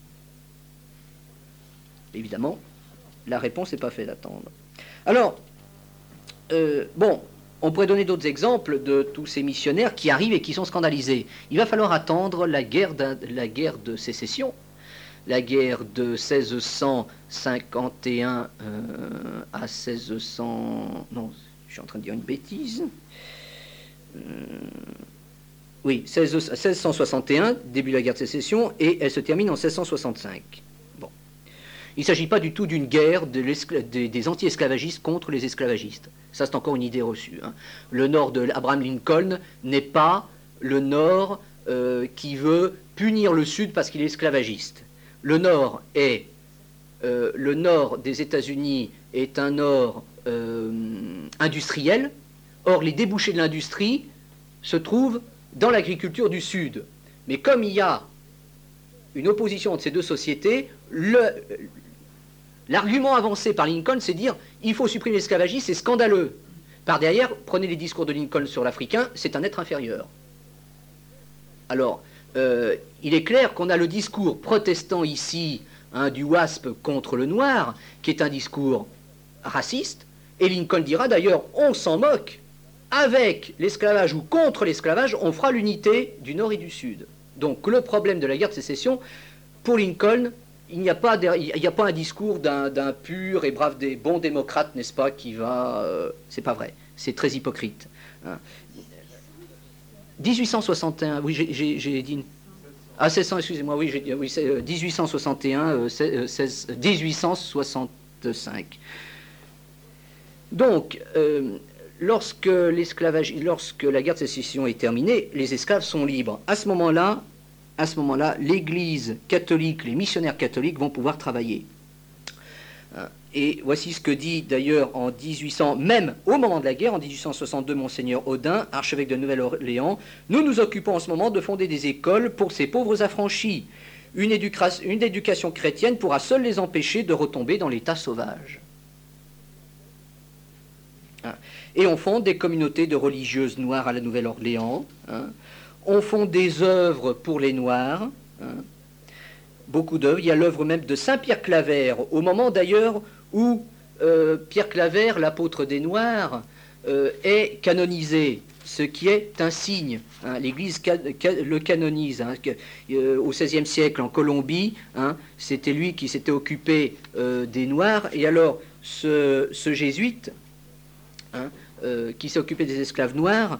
Évidemment, la réponse n'est pas faite d'attendre. Alors, euh, bon, on pourrait donner d'autres exemples de tous ces missionnaires qui arrivent et qui sont scandalisés. Il va falloir attendre la guerre, la guerre de sécession, la guerre de seize cent cinquante et un euh, à seize cents... Non, je suis en train de dire une bêtise. Euh, oui, seize cent soixante et un, début de la guerre de sécession, et elle se termine en seize cent soixante-cinq. Bon. Il ne s'agit pas du tout d'une guerre de des, des anti-esclavagistes contre les esclavagistes. Ça, c'est encore une idée reçue. Hein. Le Nord de Abraham Lincoln n'est pas le Nord euh, qui veut punir le Sud parce qu'il est esclavagiste. Le Nord est euh, le Nord des États-Unis est un Nord euh, industriel. Or, les débouchés de l'industrie se trouvent dans l'agriculture du Sud. Mais comme il y a une opposition entre ces deux sociétés, l'argument avancé par Lincoln, c'est de dire il faut supprimer l'esclavagisme, c'est scandaleux. Par derrière, prenez les discours de Lincoln sur l'Africain, c'est un être inférieur. Alors, euh, il est clair qu'on a le discours protestant ici, hein, du WASP contre le noir, qui est un discours raciste, et Lincoln dira d'ailleurs, on s'en moque, avec l'esclavage ou contre l'esclavage, on fera l'unité du Nord et du Sud. Donc le problème de la guerre de sécession, pour Lincoln, il n'y a pas, il n'y a pas un discours d'un pur et brave, des bons démocrates, n'est-ce pas, qui va... Euh, c'est pas vrai, c'est très hypocrite. Hein. dix-huit cent soixante et un, oui, j'ai dit... Ah, seize cents, excusez-moi, oui, dit, oui c'est euh, dix-huit cent soixante et un, euh, seize, dix-huit cent soixante-cinq. Donc, euh, lorsque l'esclavage, lorsque la guerre de sécession est terminée, les esclaves sont libres. À ce moment-là, à ce moment-là, l'Église catholique, les missionnaires catholiques vont pouvoir travailler. Et voici ce que dit d'ailleurs en dix-huit cents, même au moment de la guerre, en dix-huit cent soixante-deux, Monseigneur Audin, archevêque de Nouvelle-Orléans, nous nous occupons en ce moment de fonder des écoles pour ces pauvres affranchis. Une, éduca- une éducation chrétienne pourra seule les empêcher de retomber dans l'état sauvage. Hein. Et on fonde des communautés de religieuses noires à la Nouvelle-Orléans. Hein. On fonde des œuvres pour les Noirs. Hein. Beaucoup d'œuvres. Il y a l'œuvre même de Saint-Pierre Claver, au moment d'ailleurs où euh, Pierre Claver, l'apôtre des Noirs, euh, est canonisé, ce qui est un signe. Hein. L'Église ca ca le canonise. Hein. Euh, au seizième siècle, en Colombie, hein, c'était lui qui s'était occupé euh, des Noirs. Et alors, ce, ce jésuite, hein, euh, qui s'est occupé des esclaves noirs,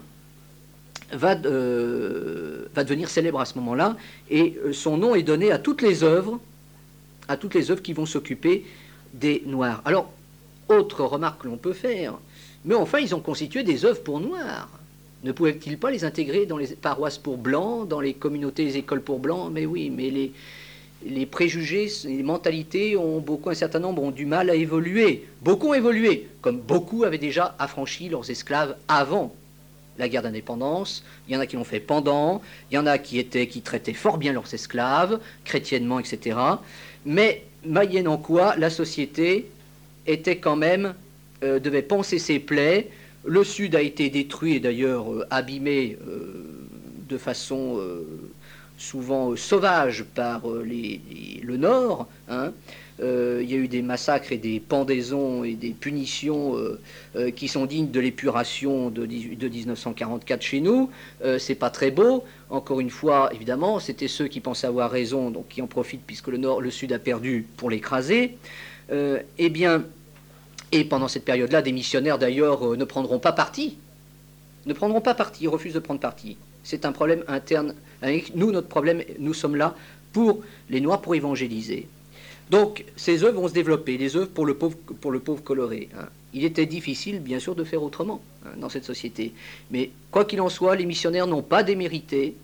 Va, euh, va devenir célèbre à ce moment-là, et son nom est donné à toutes les œuvres, à toutes les œuvres qui vont s'occuper des Noirs. Alors, autre remarque que l'on peut faire, mais enfin, ils ont constitué des œuvres pour Noirs. Ne pouvaient-ils pas les intégrer dans les paroisses pour Blancs, dans les communautés, les écoles pour Blancs? Mais oui, mais les, les préjugés, les mentalités ont beaucoup, un certain nombre ont du mal à évoluer. Beaucoup ont évolué, comme beaucoup avaient déjà affranchi leurs esclaves avant la guerre d'indépendance. Il y en a qui l'ont fait pendant, il y en a qui étaient, qui traitaient fort bien leurs esclaves, chrétiennement, et cetera. Mais, moyennant quoi, la société était quand même, euh, devait panser ses plaies. Le Sud a été détruit et d'ailleurs euh, abîmé euh, de façon euh, souvent euh, sauvage par euh, les, les, le Nord, hein. Euh, il y a eu des massacres et des pendaisons et des punitions euh, euh, qui sont dignes de l'épuration de, de mille neuf cent quarante-quatre chez nous. Euh, c'est pas très beau. Encore une fois, évidemment, c'était ceux qui pensaient avoir raison, donc qui en profitent puisque le Nord, le Sud a perdu pour l'écraser. Euh, eh bien, et pendant cette période-là, des missionnaires d'ailleurs euh, ne prendront pas parti. Ne prendront pas parti, ils refusent de prendre parti. C'est un problème interne. Nous, notre problème, nous sommes là pour les Noirs, pour évangéliser. Donc, ces œuvres vont se développer, les œuvres pour le pauvre, pour le pauvre coloré. Hein. Il était difficile, bien sûr, de faire autrement hein, dans cette société. Mais quoi qu'il en soit, les missionnaires n'ont pas démérité.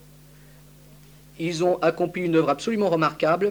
Ils ont accompli une œuvre absolument remarquable.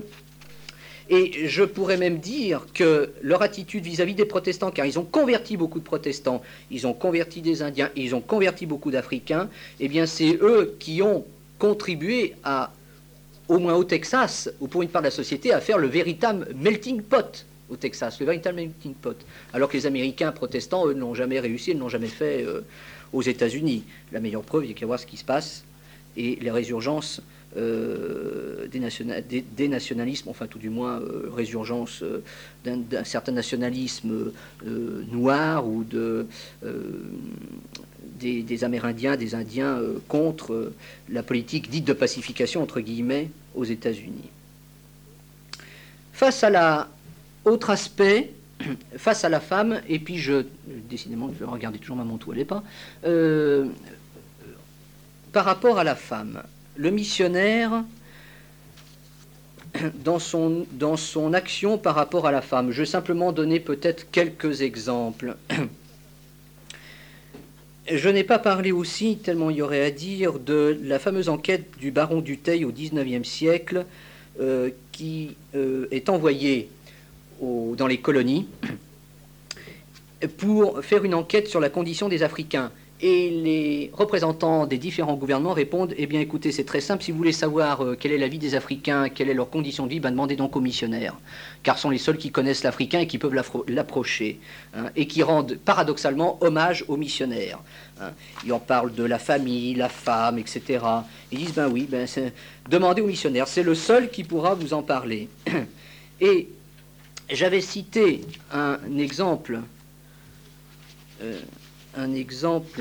Et je pourrais même dire que leur attitude vis-à-vis des protestants, car ils ont converti beaucoup de protestants, ils ont converti des Indiens, ils ont converti beaucoup d'Africains, eh bien, c'est eux qui ont contribué à, au moins au Texas, ou pour une part de la société, à faire le véritable melting pot au Texas, le véritable melting pot. Alors que les Américains protestants, eux, ne l'ont jamais réussi, ils ne l'ont jamais fait euh, aux États-Unis. La meilleure preuve, il y a qu'à voir ce qui se passe, et les résurgences euh, des, nationa des, des nationalismes, enfin tout du moins euh, résurgence euh, d'un certain nationalisme euh, noir ou de... Euh, Des, des Amérindiens, des Indiens euh, contre euh, la politique dite de pacification, entre guillemets, aux États-Unis. Face à la... Autre aspect, face à la femme, et puis je... Décidément, je vais regarder toujours ma montre où elle n'est pas. Euh, par rapport à la femme, le missionnaire, dans son, dans son action par rapport à la femme, je vais simplement donner peut-être quelques exemples. Je n'ai pas parlé aussi, tellement il y aurait à dire, de la fameuse enquête du baron Dutheil au dix-neuvième siècle, euh, qui euh, est envoyée au, dans les colonies pour faire une enquête sur la condition des Africains. Et les représentants des différents gouvernements répondent, eh bien écoutez, c'est très simple, si vous voulez savoir euh, quelle est la vie des Africains, quelle est leur condition de vie, ben, demandez donc aux missionnaires, car ce sont les seuls qui connaissent l'Africain et qui peuvent l'approcher, hein, et qui rendent paradoxalement hommage aux missionnaires. Hein. Ils en parlent de la famille, la femme, et cetera. Ils disent, ben oui, ben, demandez aux missionnaires, c'est le seul qui pourra vous en parler. Et j'avais cité un exemple... Euh, un exemple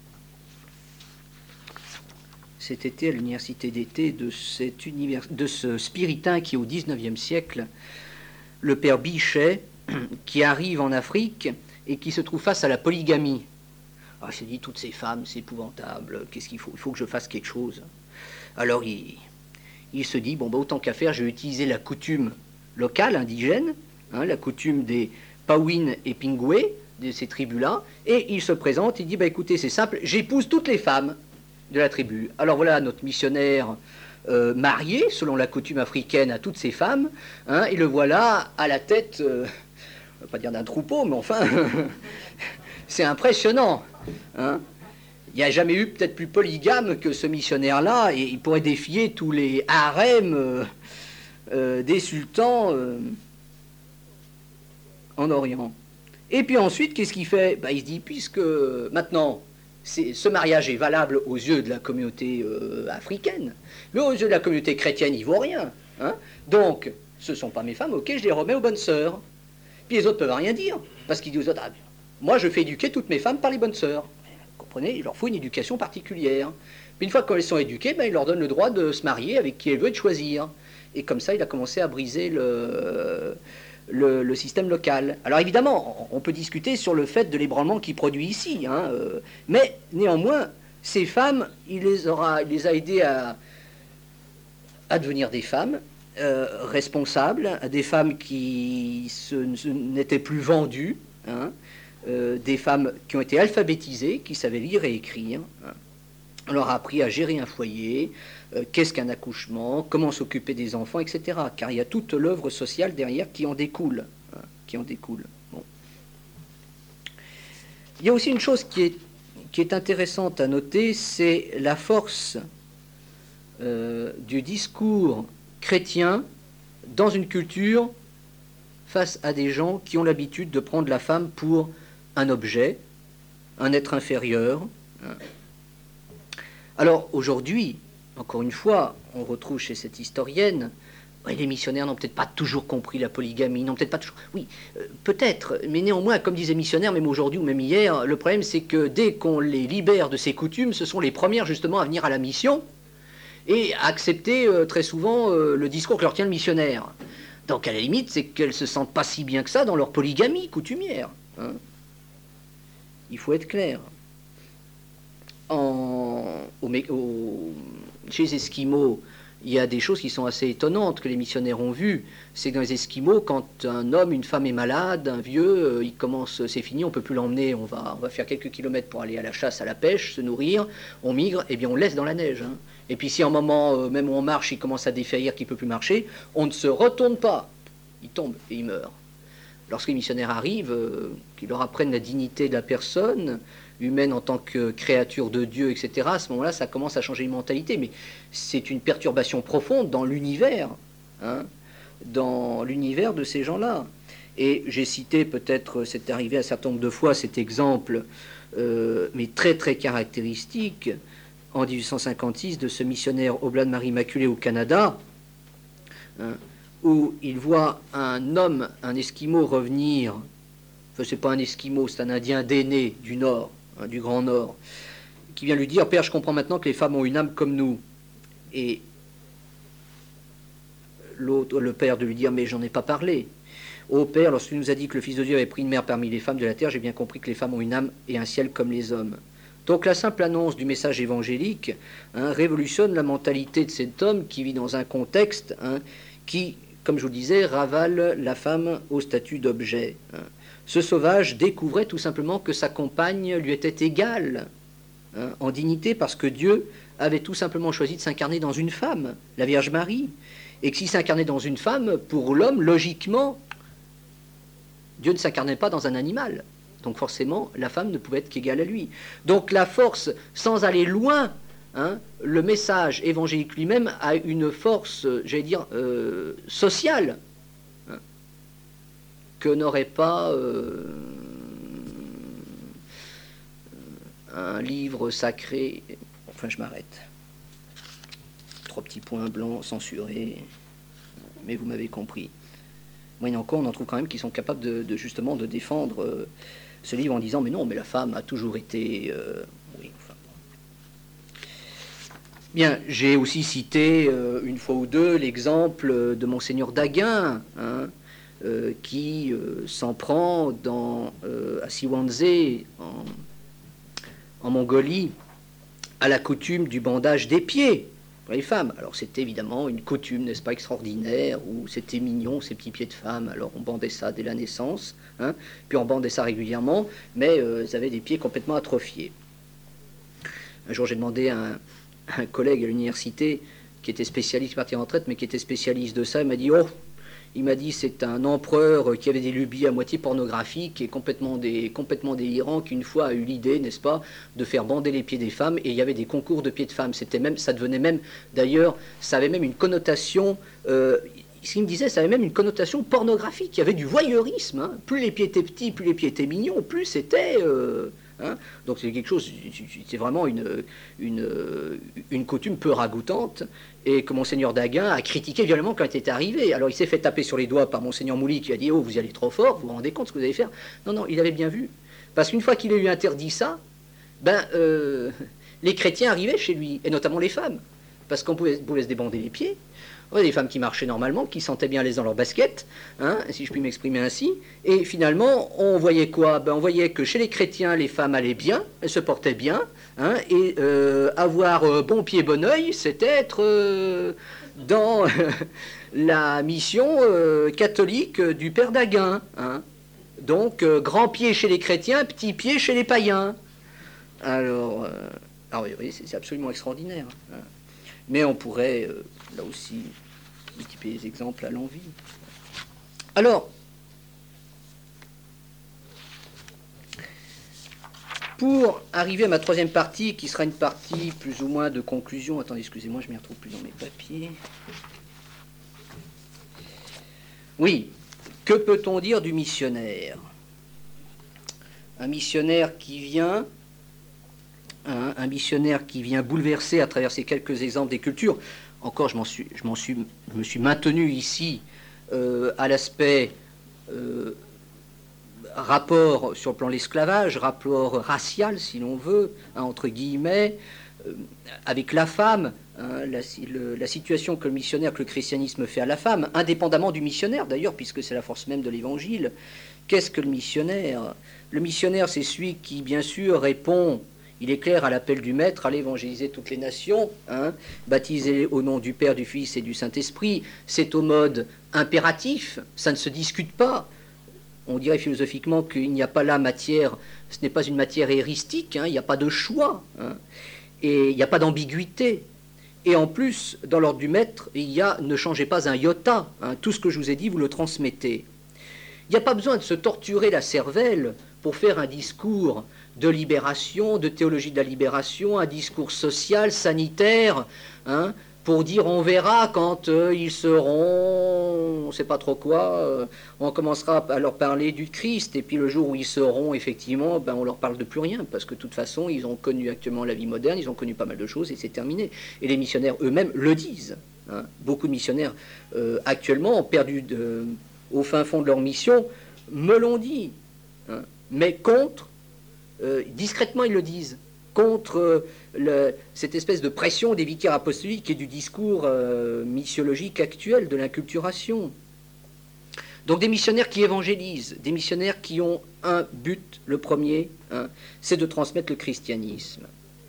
cet été à l'université d'été de, de ce spiritain qui au dix-neuvième siècle, le père Bichet, qui arrive en Afrique et qui se trouve face à la polygamie. Ah, il s'est dit, toutes ces femmes, c'est épouvantable, qu'est-ce qu'il faut? Il faut que je fasse quelque chose. Alors il, il se dit, bon, bah, autant qu'à faire, je vais utiliser la coutume locale, indigène, hein, la coutume des Pawin et Pingoué, de ces tribus-là, et il se présente, il dit, bah, écoutez, c'est simple, j'épouse toutes les femmes de la tribu. Alors voilà notre missionnaire euh, marié, selon la coutume africaine, à toutes ces femmes, hein, et le voilà à la tête, euh, on ne va pas dire d'un troupeau, mais enfin, c'est impressionnant. Hein. Il n'y a jamais eu peut-être plus polygame que ce missionnaire-là, et il pourrait défier tous les harems euh, euh, des sultans euh, en Orient. Et puis ensuite, qu'est-ce qu'il fait? Ben, il se dit, puisque maintenant, ce mariage est valable aux yeux de la communauté euh, africaine, mais aux yeux de la communauté chrétienne, il ne vaut rien. Hein, donc, ce ne sont pas mes femmes, ok, je les remets aux bonnes sœurs. Puis les autres ne peuvent rien dire, parce qu'ils disent aux autres, ah, moi je fais éduquer toutes mes femmes par les bonnes sœurs. Vous comprenez, il leur faut une éducation particulière. Puis une fois qu'elles sont éduquées, ben, il leur donne le droit de se marier avec qui elles veulent et de choisir. Et comme ça, il a commencé à briser le, le, le système local. Alors évidemment, on peut discuter sur le fait de l'ébranlement qu'il produit ici, hein, euh, mais néanmoins, ces femmes, il les, aura, il les a aidées à, à devenir des femmes euh, responsables, à des femmes qui n'étaient plus vendues, hein, euh, des femmes qui ont été alphabétisées, qui savaient lire et écrire. Hein. On leur a appris à gérer un foyer, euh, qu'est-ce qu'un accouchement, comment s'occuper des enfants, et cetera. Car il y a toute l'œuvre sociale derrière qui en découle. Hein, qui en découle. Bon. Il y a aussi une chose qui est, qui est intéressante à noter, c'est la force euh, du discours chrétien dans une culture face à des gens qui ont l'habitude de prendre la femme pour un objet, un être inférieur. Hein. Alors aujourd'hui, encore une fois, on retrouve chez cette historienne, ouais, les missionnaires n'ont peut-être pas toujours compris la polygamie, n'ont peut-être pas toujours... Oui, euh, peut-être, mais néanmoins, comme disaient missionnaires, même aujourd'hui ou même hier, le problème c'est que dès qu'on les libère de ces coutumes, ce sont les premières justement à venir à la mission et à accepter euh, très souvent euh, le discours que leur tient le missionnaire. Donc à la limite, c'est qu'elles se sentent pas si bien que ça dans leur polygamie coutumière. Hein. Il faut être clair. En, au, au, chez les Esquimaux, il y a des choses qui sont assez étonnantes que les missionnaires ont vues. C'est que dans les Esquimaux, quand un homme, une femme est malade, un vieux, euh, il commence, c'est fini, on ne peut plus l'emmener, on va, on va faire quelques kilomètres pour aller à la chasse, à la pêche, se nourrir, on migre, et bien on le laisse dans la neige. Hein. Et puis si à un moment, euh, même où on marche, il commence à défaillir, qu'il ne peut plus marcher, on ne se retourne pas. Il tombe et il meurt. Lorsque les missionnaires arrivent, euh, qu'ils leur apprennent la dignité de la personne, humaine en tant que créature de Dieu, et cetera, à ce moment-là, ça commence à changer les mentalités. Mais c'est une perturbation profonde dans l'univers, hein, dans l'univers de ces gens-là. Et j'ai cité peut-être, c'est arrivé un certain nombre de fois, cet exemple, euh, mais très très caractéristique, en dix-huit cent cinquante-six, de ce missionnaire Oblat de Marie Immaculée au Canada, hein, où il voit un homme, un Esquimau revenir, enfin c'est pas un Esquimau, c'est un Indien d'aîné du Nord, hein, du Grand Nord, qui vient lui dire, Père, je comprends maintenant que les femmes ont une âme comme nous. Et l'autre, le père de lui dire, mais j'en ai pas parlé. Ô Père, lorsque tu nous as dit que le Fils de Dieu avait pris une mère parmi les femmes de la terre, j'ai bien compris que les femmes ont une âme et un ciel comme les hommes. Donc la simple annonce du message évangélique, hein, révolutionne la mentalité de cet homme qui vit dans un contexte, hein, qui, comme je vous le disais, ravale la femme au statut d'objet. Hein. Ce sauvage découvrait tout simplement que sa compagne lui était égale, hein, en dignité, parce que Dieu avait tout simplement choisi de s'incarner dans une femme, la Vierge Marie, et que s'il s'incarnait dans une femme, pour l'homme, logiquement, Dieu ne s'incarnait pas dans un animal. Donc forcément, la femme ne pouvait être qu'égale à lui. Donc la force, sans aller loin, hein, le message évangélique lui-même a une force, j'allais dire, euh, sociale, hein, que n'aurait pas euh, un livre sacré. Enfin, je m'arrête. Trois petits points blancs censurés, mais vous m'avez compris. Moyen encore, on en trouve quand même qui sont capables de, de justement de défendre euh, ce livre en disant mais non, mais la femme a toujours été... Euh, oui, enfin, bon. Bien, j'ai aussi cité euh, une fois ou deux l'exemple de Monseigneur Daguin, hein, euh, qui euh, s'en prend dans, euh, à Siwanzé, en, en Mongolie, à la coutume du bandage des pieds pour les femmes. Alors c'était évidemment une coutume, n'est-ce pas, extraordinaire, où c'était mignon, ces petits pieds de femmes, alors on bandait ça dès la naissance, hein, puis on bandait ça régulièrement, mais euh, ils avaient des pieds complètement atrophiés. Un jour j'ai demandé à un, à un collègue à l'université, qui était spécialiste, parti en retraite, mais qui était spécialiste de ça, il m'a dit, oh, il m'a dit, c'est un empereur qui avait des lubies à moitié pornographiques et complètement, des, complètement délirant, qui une fois a eu l'idée, n'est-ce pas, de faire bander les pieds des femmes, et il y avait des concours de pieds de femmes. C'était même, ça devenait même, d'ailleurs, ça avait même une connotation, euh, ce qu'il me disait, ça avait même une connotation pornographique. Il y avait du voyeurisme. Hein. Plus les pieds étaient petits, plus les pieds étaient mignons, plus c'était... Euh, hein. Donc c'est quelque chose, c'est vraiment une, une, une coutume peu ragoûtante, et que Monseigneur Daguin a critiqué violemment quand il était arrivé. Alors il s'est fait taper sur les doigts par Monseigneur Mouly, qui a dit « Oh, vous y allez trop fort, vous vous rendez compte ce que vous allez faire ?» Non, non, il avait bien vu. Parce qu'une fois qu'il a eu interdit ça, ben, euh, les chrétiens arrivaient chez lui, et notamment les femmes, parce qu'on pouvait, pouvait se débander les pieds. On avait des femmes qui marchaient normalement, qui sentaient bien les dans leurs baskets, hein, si je puis m'exprimer ainsi. Et finalement, on voyait quoi? Ben, on voyait que chez les chrétiens, les femmes allaient bien, elles se portaient bien, hein, et euh, avoir euh, bon pied, bon oeil, c'était être euh, dans la mission euh, catholique du Père Daguin. Hein. Donc, euh, grand pied chez les chrétiens, petit pied chez les païens. Alors, euh, alors oui, c'est absolument extraordinaire. Hein. Mais on pourrait, euh, là aussi, multiplier les exemples à l'envi. Alors, pour arriver à ma troisième partie, qui sera une partie plus ou moins de conclusion. Attendez, excusez-moi, je ne m'y retrouve plus dans mes papiers. Oui, que peut-on dire du missionnaire? Un missionnaire qui vient... Un, un missionnaire qui vient bouleverser à travers ces quelques exemples des cultures. Encore, je, m'en suis, je, m'en suis, je me suis maintenu ici euh, à l'aspect euh, rapport sur le plan de l'esclavage, rapport racial, si l'on veut, hein, entre guillemets, euh, avec la femme, hein, la, le, la situation que le missionnaire, que le christianisme fait à la femme, indépendamment du missionnaire d'ailleurs, puisque c'est la force même de l'évangile. Qu'est-ce que le missionnaire? Le missionnaire, c'est celui qui, bien sûr, répond... Il est clair à l'appel du Maître, allez évangéliser toutes les nations, hein, baptiser au nom du Père, du Fils et du Saint-Esprit. C'est au mode impératif, ça ne se discute pas. On dirait philosophiquement qu'il n'y a pas là matière, ce n'est pas une matière héristique, hein, il n'y a pas de choix, hein, et il n'y a pas d'ambiguïté. Et en plus, dans l'ordre du Maître, il y a ne changez pas un iota, hein, tout ce que je vous ai dit, vous le transmettez. Il n'y a pas besoin de se torturer la cervelle pour faire un discours de libération, de théologie de la libération, un discours social, sanitaire, hein, pour dire on verra quand euh, ils seront, on ne sait pas trop quoi, euh, on commencera à leur parler du Christ, et puis le jour où ils seront, effectivement, ben, on leur parle de plus rien, parce que de toute façon, ils ont connu actuellement la vie moderne, ils ont connu pas mal de choses, et c'est terminé. Et les missionnaires eux-mêmes le disent. Hein. Beaucoup de missionnaires, euh, actuellement, ont perdu de, au fin fond de leur mission, me l'ont dit, hein, mais contre, Euh, discrètement ils le disent, contre euh, le, cette espèce de pression des vicaires apostoliques et du discours euh, missiologique actuel de l'inculturation. Donc des missionnaires qui évangélisent, des missionnaires qui ont un but, le premier, hein, c'est de transmettre le christianisme.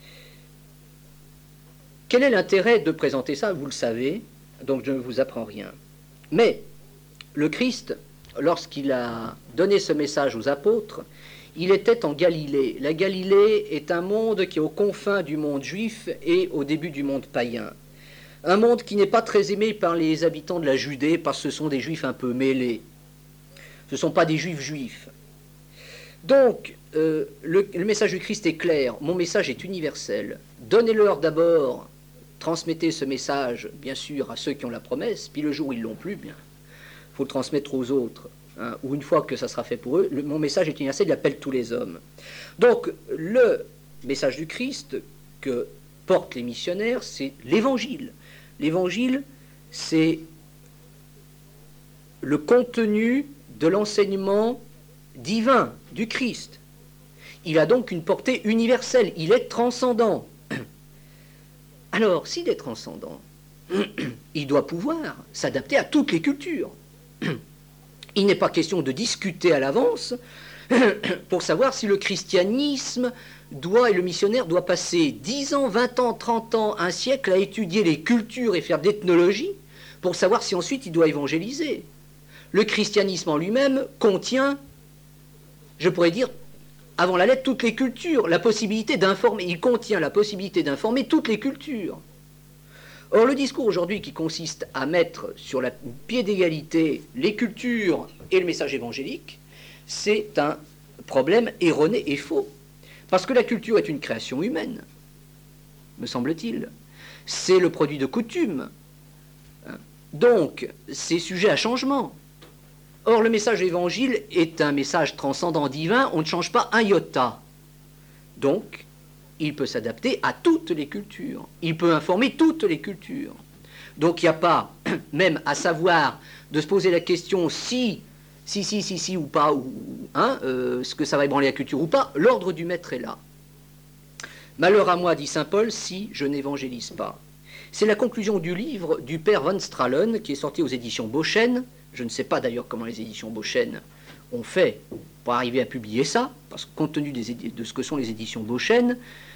Quel est l'intérêt de présenter ça? Vous le savez, donc je ne vous apprends rien. Mais le Christ, lorsqu'il a donné ce message aux apôtres, il était en Galilée. La Galilée est un monde qui est aux confins du monde juif et au début du monde païen. Un monde qui n'est pas très aimé par les habitants de la Judée parce que ce sont des juifs un peu mêlés. Ce ne sont pas des juifs juifs. Donc, euh, le, le message du Christ est clair. Mon message est universel. Donnez-leur d'abord, transmettez ce message, bien sûr, à ceux qui ont la promesse, puis le jour où ils ne l'ont plus, bien, il faut le transmettre aux autres. Hein, ou une fois que ça sera fait pour eux, le, mon message est universel, il appelle tous les hommes. Donc, le message du Christ que portent les missionnaires, c'est l'évangile. L'évangile, c'est le contenu de l'enseignement divin du Christ. Il a donc une portée universelle, il est transcendant. Alors, s'il est transcendant, il doit pouvoir s'adapter à toutes les cultures. Il n'est pas question de discuter à l'avance pour savoir si le christianisme doit, et le missionnaire doit passer dix ans, vingt ans, trente ans, un siècle à étudier les cultures et faire d'ethnologie pour savoir si ensuite il doit évangéliser. Le christianisme en lui-même contient, je pourrais dire, avant la lettre, toutes les cultures, la possibilité d'informer. Il contient la possibilité d'informer toutes les cultures. Or, le discours aujourd'hui qui consiste à mettre sur le pied d'égalité les cultures et le message évangélique, c'est un problème erroné et faux. Parce que la culture est une création humaine, me semble-t-il. C'est le produit de coutumes. Donc, c'est sujet à changement. Or, le message de l'Évangile est un message transcendant divin, on ne change pas un iota. Donc, il peut s'adapter à toutes les cultures. Il peut informer toutes les cultures. Donc, il n'y a pas, même à savoir, de se poser la question si, si, si, si, si ou pas, ou, hein, euh, ce que ça va ébranler la culture ou pas, l'ordre du maître est là. Malheur à moi, dit saint Paul, si je n'évangélise pas. C'est la conclusion du livre du père Van Stralen, qui est sorti aux éditions Beauchesne. Je ne sais pas d'ailleurs comment les éditions Beauchesne ont fait pour arriver à publier ça, parce que compte tenu des de ce que sont les éditions Beauchesne,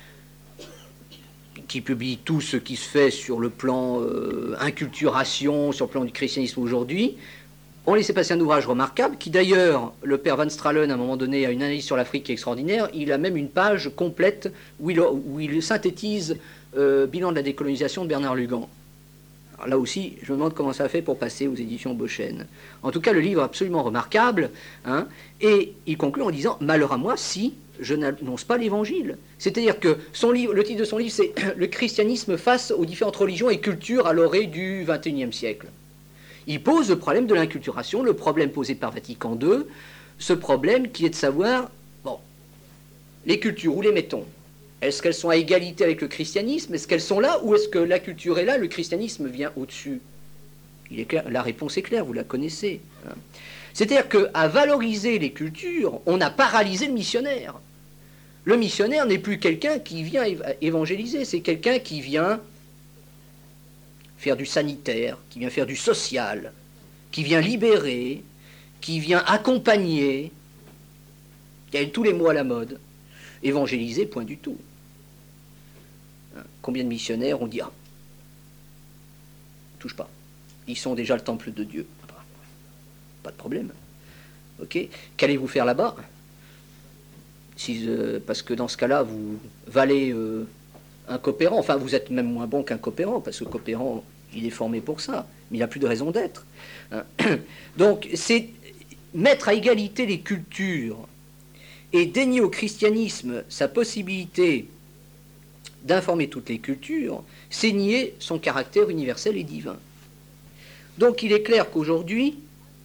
qui publient tout ce qui se fait sur le plan euh, inculturation, sur le plan du christianisme aujourd'hui, on laissait passer un ouvrage remarquable, qui d'ailleurs, le père Van Stralen, à un moment donné, a une analyse sur l'Afrique qui est extraordinaire. Il a même une page complète où il, où il synthétise euh, bilan de la décolonisation de Bernard Lugan. Alors là aussi, je me demande comment ça a fait pour passer aux éditions Beauchesne. En tout cas, le livre est absolument remarquable, hein, et il conclut en disant « Malheur à moi si je n'annonce pas l'Évangile ». C'est-à-dire que son livre, le titre de son livre, c'est « Le christianisme face aux différentes religions et cultures à l'orée du vingt et unième siècle ». Il pose le problème de l'inculturation, le problème posé par Vatican deux, ce problème qui est de savoir, bon, les cultures, où les mettons? Est-ce qu'elles sont à égalité avec le christianisme? Est-ce qu'elles sont là? Ou est-ce que la culture est là, le christianisme vient au-dessus? Il est clair, la réponse est claire, vous la connaissez. Hein. C'est-à-dire qu'à valoriser les cultures, on a paralysé le missionnaire. Le missionnaire n'est plus quelqu'un qui vient évangéliser, c'est quelqu'un qui vient faire du sanitaire, qui vient faire du social, qui vient libérer, qui vient accompagner. Il y a tous les mots à la mode. Évangéliser, point du tout. Combien de missionnaires on dit ah, touche pas. Ils sont déjà le temple de Dieu. Pas de problème. Ok. Qu'allez-vous faire là-bas? Si, euh, parce que dans ce cas-là, vous valez euh, un coopérant. Enfin, vous êtes même moins bon qu'un coopérant, parce que le coopérant, il est formé pour ça. Mais il n'a plus de raison d'être. Hein. Donc, c'est mettre à égalité les cultures et dénier au christianisme sa possibilité d'informer toutes les cultures, c'est nier son caractère universel et divin. Donc il est clair qu'aujourd'hui,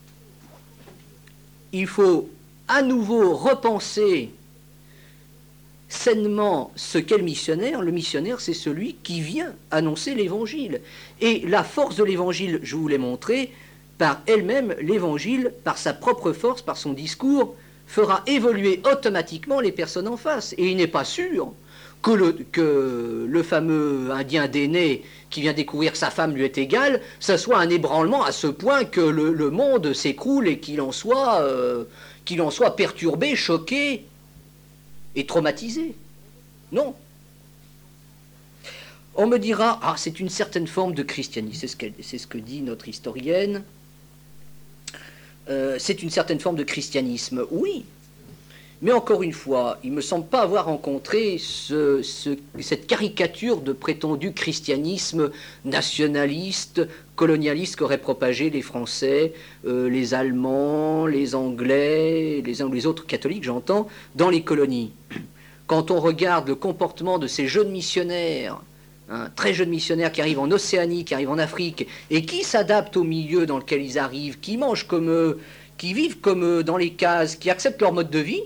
il faut à nouveau repenser sainement ce qu'est le missionnaire. Le missionnaire, c'est celui qui vient annoncer l'évangile. Et la force de l'évangile, je vous l'ai montré, par elle-même, l'évangile, par sa propre force, par son discours, fera évoluer automatiquement les personnes en face. Et il n'est pas sûr que le, que le fameux Indien d'aîné qui vient découvrir que sa femme lui est égale, ça soit un ébranlement à ce point que le, le monde s'écroule et qu'il en soit, euh, qu'il en soit perturbé, choqué et traumatisé. Non. On me dira, ah, c'est une certaine forme de christianisme, c'est ce, qu'elle, c'est ce que dit notre historienne. Euh, c'est une certaine forme de christianisme, oui. Mais encore une fois, il ne me semble pas avoir rencontré ce, ce, cette caricature de prétendu christianisme nationaliste, colonialiste qu'auraient propagé les Français, euh, les Allemands, les Anglais, les uns ou les autres catholiques, j'entends, dans les colonies. Quand on regarde le comportement de ces jeunes missionnaires, hein, très jeunes missionnaires qui arrivent en Océanie, qui arrivent en Afrique, et qui s'adaptent au milieu dans lequel ils arrivent, qui mangent comme eux, qui vivent comme eux dans les cases, qui acceptent leur mode de vie,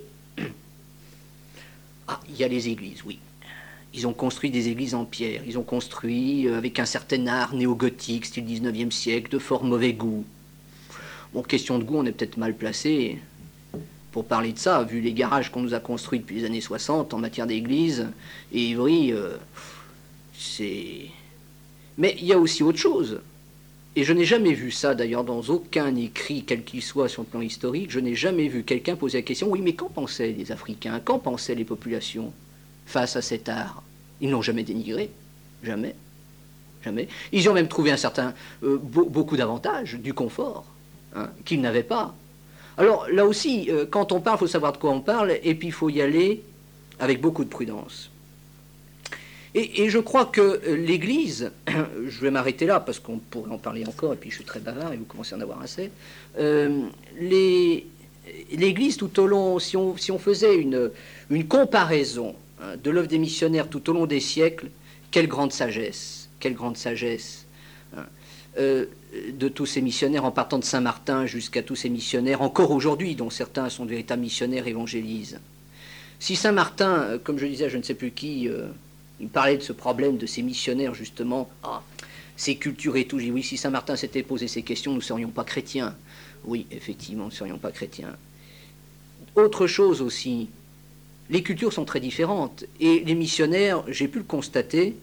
ah, il y a les églises, oui. Ils ont construit des églises en pierre. Ils ont construit euh, avec un certain art néo-gothique, style dix-neuvième siècle, de fort mauvais goût. Bon, question de goût, on est peut-être mal placé pour parler de ça, vu les garages qu'on nous a construits depuis les années soixante en matière d'église. Et Ivry, euh, c'est... Mais il y a aussi autre chose. Et je n'ai jamais vu ça, d'ailleurs, dans aucun écrit, quel qu'il soit sur le plan historique, je n'ai jamais vu quelqu'un poser la question, oui, mais qu'en pensaient les Africains, qu'en pensaient les populations face à cet art? Ils n'ont jamais dénigré, jamais, jamais. Ils ont même trouvé un certain, euh, be- beaucoup d'avantages, du confort, hein, qu'ils n'avaient pas. Alors, là aussi, euh, quand on parle, il faut savoir de quoi on parle, et puis il faut y aller avec beaucoup de prudence. Et, et je crois que l'Église, je vais m'arrêter là parce qu'on pourrait en parler encore, et puis je suis très bavard et vous commencez à en avoir assez, euh, les, l'Église tout au long, si on, si on faisait une, une comparaison hein, de l'œuvre des missionnaires tout au long des siècles, quelle grande sagesse, quelle grande sagesse. Hein. euh, de tous ces missionnaires, en partant de Saint-Martin jusqu'à tous ces missionnaires, encore aujourd'hui, dont certains sont de véritables missionnaires, évangélisent. Si Saint-Martin, comme je disais, je ne sais plus qui, euh, il parlait de ce problème de ces missionnaires, justement, ah, ces cultures et tout, j'ai dit, oui, si Saint-Martin s'était posé ces questions, nous ne serions pas chrétiens. Oui, effectivement, nous ne serions pas chrétiens. Autre chose aussi, les cultures sont très différentes, et les missionnaires, j'ai pu le constater,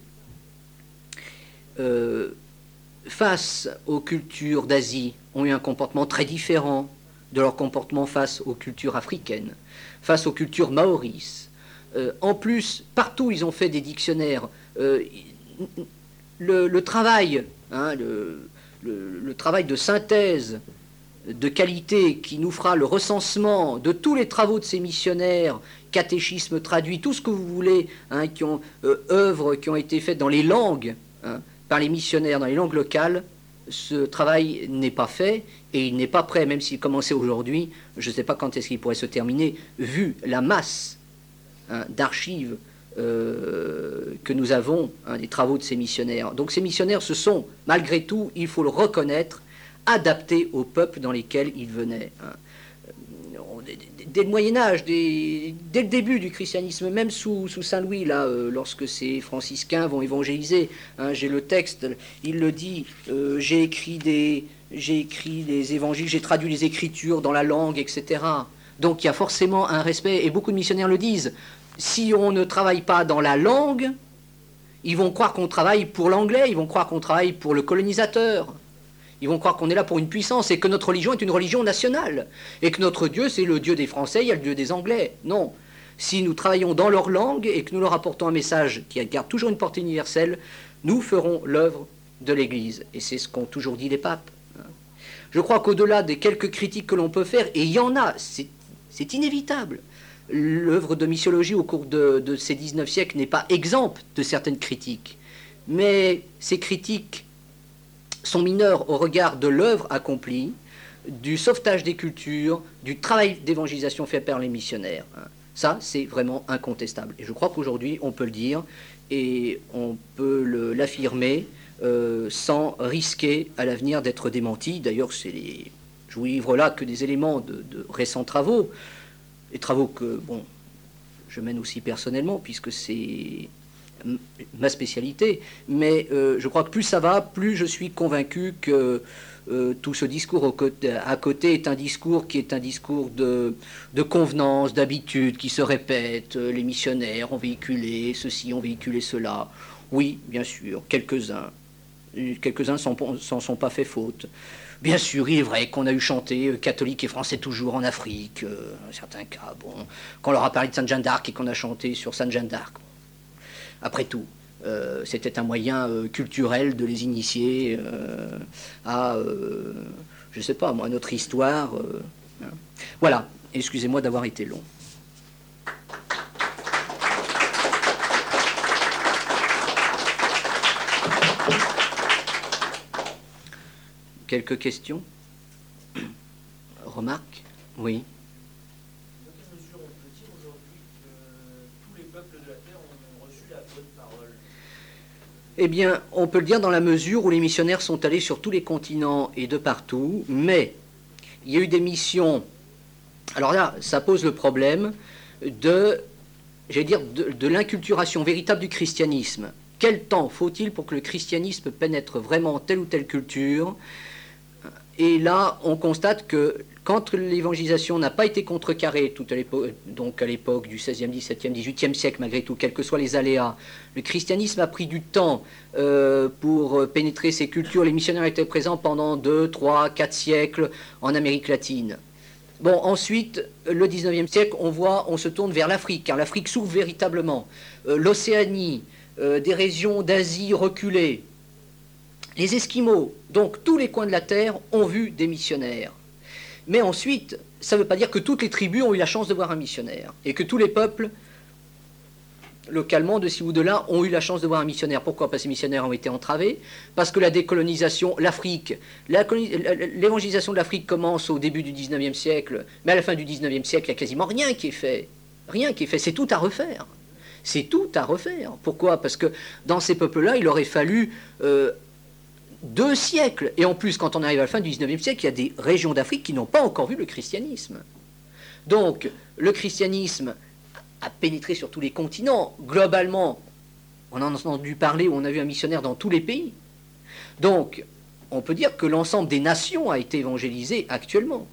euh, face aux cultures d'Asie, ont eu un comportement très différent de leur comportement face aux cultures africaines, face aux cultures maoris. Euh, en plus, partout, ils ont fait des dictionnaires. Euh, le, le travail, hein, le, le, le travail de synthèse de qualité qui nous fera le recensement de tous les travaux de ces missionnaires, catéchisme traduit, tout ce que vous voulez, hein, qui ont euh, œuvres qui ont été faites dans les langues, hein, par les missionnaires dans les langues locales, ce travail n'est pas fait et il n'est pas prêt, même s'il commençait aujourd'hui, je ne sais pas quand est-ce qu'il pourrait se terminer, vu la masse, hein, d'archives euh, que nous avons, hein, des travaux de ces missionnaires. Donc ces missionnaires se sont, malgré tout, il faut le reconnaître, adaptés aux peuples dans lesquels ils venaient. Hein. Dès le Moyen-Âge, dès, dès le début du christianisme, même sous, sous Saint-Louis, là, euh, lorsque ces franciscains vont évangéliser, hein, j'ai le texte, il le dit, euh, j'ai écrit des, j'ai écrit des évangiles, j'ai traduit les Écritures dans la langue, et cetera. Donc il y a forcément un respect, et beaucoup de missionnaires le disent. Si on ne travaille pas dans la langue, ils vont croire qu'on travaille pour l'anglais, ils vont croire qu'on travaille pour le colonisateur. Ils vont croire qu'on est là pour une puissance et que notre religion est une religion nationale. Et que notre Dieu, c'est le Dieu des Français, il y a le Dieu des Anglais. Non. Si nous travaillons dans leur langue et que nous leur apportons un message qui garde toujours une portée universelle, nous ferons l'œuvre de l'Église. Et c'est ce qu'ont toujours dit les papes. Je crois qu'au-delà des quelques critiques que l'on peut faire, et il y en a, c'est inévitable, l'œuvre de missiologie au cours de, de ces dix-neuf siècles n'est pas exempte de certaines critiques. Mais ces critiques sont mineurs au regard de l'œuvre accomplie, du sauvetage des cultures, du travail d'évangélisation fait par les missionnaires. Ça, c'est vraiment incontestable. Et je crois qu'aujourd'hui, on peut le dire et on peut l'affirmer euh, sans risquer à l'avenir d'être démenti. D'ailleurs, c'est les... je vous livre là que des éléments de, de récents travaux, des travaux que, bon, je mène aussi personnellement, puisque c'est ma spécialité, mais euh, je crois que plus ça va, plus je suis convaincu que euh, tout ce discours au côté, à côté est un discours qui est un discours de, de convenance, d'habitude, qui se répète. Les missionnaires ont véhiculé ceci, ont véhiculé cela. Oui, bien sûr, quelques-uns. Quelques-uns s'en sont pas fait faute. Bien sûr, il est vrai qu'on a eu chanté catholiques et français toujours en Afrique, euh, dans certains cas. Bon, qu'on leur a parlé de Sainte Jeanne d'Arc et qu'on a chanté sur Sainte Jeanne d'Arc. Après tout, euh, c'était un moyen euh, culturel de les initier euh, à, euh, je ne sais pas moi, notre histoire. Euh, hein. Voilà, excusez-moi d'avoir été long. Quelques questions? Remarques? Oui. Eh bien, on peut le dire dans la mesure où les missionnaires sont allés sur tous les continents et de partout, mais il y a eu des missions. Alors là, ça pose le problème de, j'allais dire, de, de l'inculturation véritable du christianisme. Quel temps faut-il pour que le christianisme pénètre vraiment telle ou telle culture? Et là, on constate que quand l'évangélisation n'a pas été contrecarrée, tout à l'époque, donc à l'époque du seizième, dix-septième, dix-huitième siècle, malgré tout, quels que soient les aléas, le christianisme a pris du temps euh, pour pénétrer ces cultures. Les missionnaires étaient présents pendant deux, trois, quatre siècles en Amérique latine. Bon, ensuite, le dix-neuvième siècle, on voit, on se tourne vers l'Afrique, car l'Afrique s'ouvre véritablement. Euh, L'Océanie, euh, des régions d'Asie reculées, les Esquimaux, donc tous les coins de la Terre ont vu des missionnaires. Mais ensuite, ça ne veut pas dire que toutes les tribus ont eu la chance de voir un missionnaire, et que tous les peuples, localement, de ci ou de là, ont eu la chance de voir un missionnaire. Pourquoi? Parce que ces missionnaires ont été entravés, parce que la décolonisation, l'Afrique, l'évangélisation de l'Afrique commence au début du dix-neuvième siècle, mais à la fin du dix-neuvième siècle, il n'y a quasiment rien qui est fait. Rien qui est fait, c'est tout à refaire. C'est tout à refaire. Pourquoi? Parce que dans ces peuples-là, il aurait fallu... Euh, deux siècles. Et en plus, quand on arrive à la fin du dix-neuvième siècle, il y a des régions d'Afrique qui n'ont pas encore vu le christianisme. Donc, le christianisme a pénétré sur tous les continents. Globalement, on en a entendu parler, on a vu un missionnaire dans tous les pays. Donc, on peut dire que l'ensemble des nations a été évangélisé actuellement.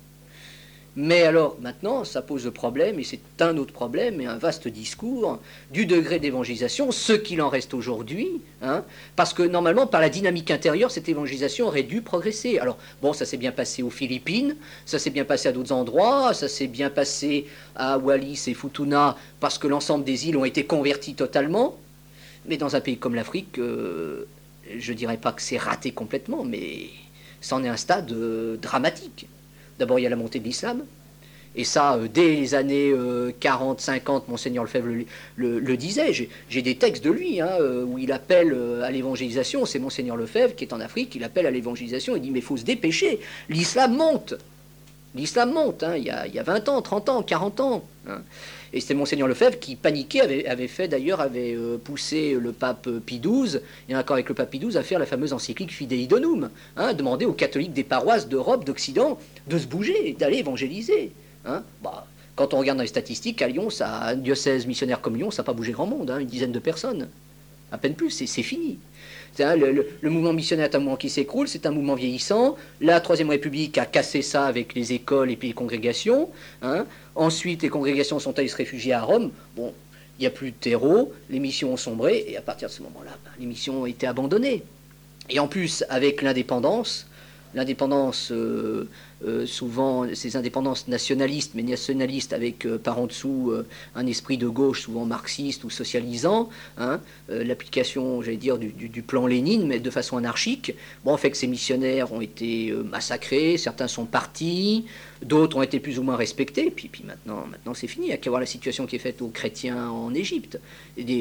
Mais alors, maintenant, ça pose le problème, et c'est un autre problème, et un vaste discours, du degré d'évangélisation, ce qu'il en reste aujourd'hui, hein, parce que normalement, par la dynamique intérieure, cette évangélisation aurait dû progresser. Alors, bon, ça s'est bien passé aux Philippines, ça s'est bien passé à d'autres endroits, ça s'est bien passé à Wallis et Futuna, parce que l'ensemble des îles ont été converties totalement, mais dans un pays comme l'Afrique, euh, je ne dirais pas que c'est raté complètement, mais c'en est un stade euh, dramatique. D'abord, il y a la montée de l'islam. Et ça, euh, dès les années euh, quarante, cinquante, Monseigneur Lefebvre le, le, le disait. J'ai des textes de lui hein, euh, où il appelle euh, à l'évangélisation. C'est Monseigneur Lefebvre qui est en Afrique, il appelle à l'évangélisation. Il dit, mais il faut se dépêcher. L'islam monte. L'islam monte. Hein, il, y a, il y a vingt ans, trente ans, quarante ans. Hein. Et c'était Monseigneur Lefebvre qui paniquait, avait, avait fait d'ailleurs, avait euh, poussé le pape Pie douze, et un accord avec le pape Pie douze, à faire la fameuse encyclique Fidei Donum, hein, demander aux catholiques des paroisses d'Europe, d'Occident, de se bouger, d'aller évangéliser. Hein. Bah, quand on regarde dans les statistiques, à Lyon, ça, un diocèse missionnaire comme Lyon, ça n'a pas bougé grand monde, hein, une dizaine de personnes, à peine plus, c'est fini. Hein, le, le, le mouvement missionnaire est un mouvement qui s'écroule, c'est un mouvement vieillissant. La Troisième République a cassé ça avec les écoles et puis les congrégations. Hein. Ensuite, les congrégations sont allées se réfugier à Rome. Bon, il n'y a plus de terreau, les missions ont sombré, et à partir de ce moment-là, ben, les missions ont été abandonnées. Et en plus, avec l'indépendance, l'indépendance, euh, euh, souvent, ces indépendances nationalistes, mais nationalistes avec euh, par en dessous euh, un esprit de gauche, souvent marxiste ou socialisant, hein, euh, l'application, j'allais dire, du, du, du plan Lénine, mais de façon anarchique, bon, fait que ces missionnaires ont été euh, massacrés, certains sont partis, d'autres ont été plus ou moins respectés, puis, puis maintenant, maintenant c'est fini, il n'y a qu'à voir la situation qui est faite aux chrétiens en Égypte. Et, des,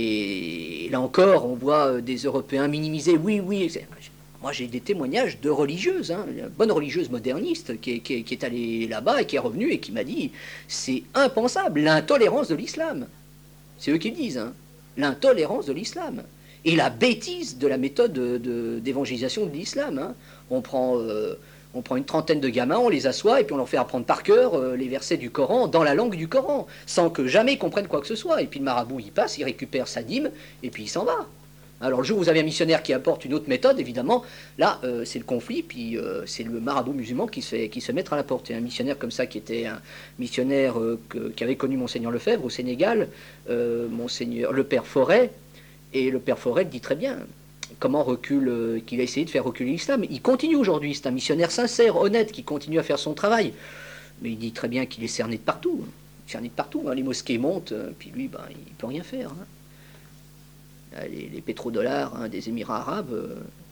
et là encore, on voit des Européens minimiser, oui, oui, moi, j'ai des témoignages de religieuses, hein, une bonne religieuse moderniste qui est, qui est, qui est allée là-bas et qui est revenue et qui m'a dit c'est impensable, l'intolérance de l'islam. C'est eux qui le disent, hein, l'intolérance de l'islam. Et la bêtise de la méthode d'évangélisation de, de l'islam. Hein. On prend, euh, on prend une trentaine de gamins, on les assoit et puis on leur fait apprendre par cœur euh, les versets du Coran dans la langue du Coran, sans que jamais ils comprennent quoi que ce soit. Et puis le marabout, il passe, il récupère sa dîme et puis il s'en va. Alors le jour où vous avez un missionnaire qui apporte une autre méthode, évidemment, là, euh, c'est le conflit, puis euh, c'est le marabout musulman qui se, fait, qui se met à la porte. Et un missionnaire comme ça, qui était un missionnaire euh, que, qui avait connu Monseigneur Lefebvre au Sénégal, euh, Monseigneur, le père Forêt, et le père Forêt dit très bien comment recule, euh, qu'il a essayé de faire reculer l'islam. Il continue aujourd'hui, c'est un missionnaire sincère, honnête, qui continue à faire son travail. Mais il dit très bien qu'il est cerné de partout, hein, cerné de partout. Hein. Les mosquées montent, euh, puis lui, ben, il ne peut rien faire. Hein. Les, les pétrodollars hein, des Émirats arabes. Euh.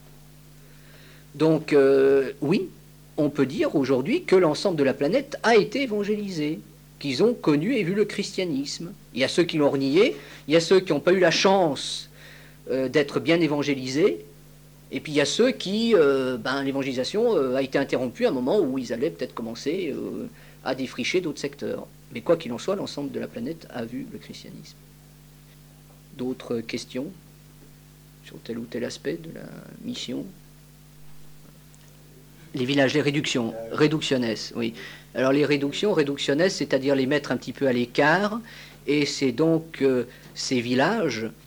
Donc, euh, oui, on peut dire aujourd'hui que l'ensemble de la planète a été évangélisé, qu'ils ont connu et vu le christianisme. Il y a ceux qui l'ont renié, il y a ceux qui n'ont pas eu la chance euh, d'être bien évangélisés, et puis il y a ceux qui, euh, ben, l'évangélisation euh, a été interrompue à un moment où ils allaient peut-être commencer euh, à défricher d'autres secteurs. Mais quoi qu'il en soit, l'ensemble de la planète a vu le christianisme. D'autres questions sur tel ou tel aspect de la mission? Les villages, les réductions, réductionnes, oui. Alors les réductions, réductionnes, c'est-à-dire les mettre un petit peu à l'écart, et c'est donc euh, ces villages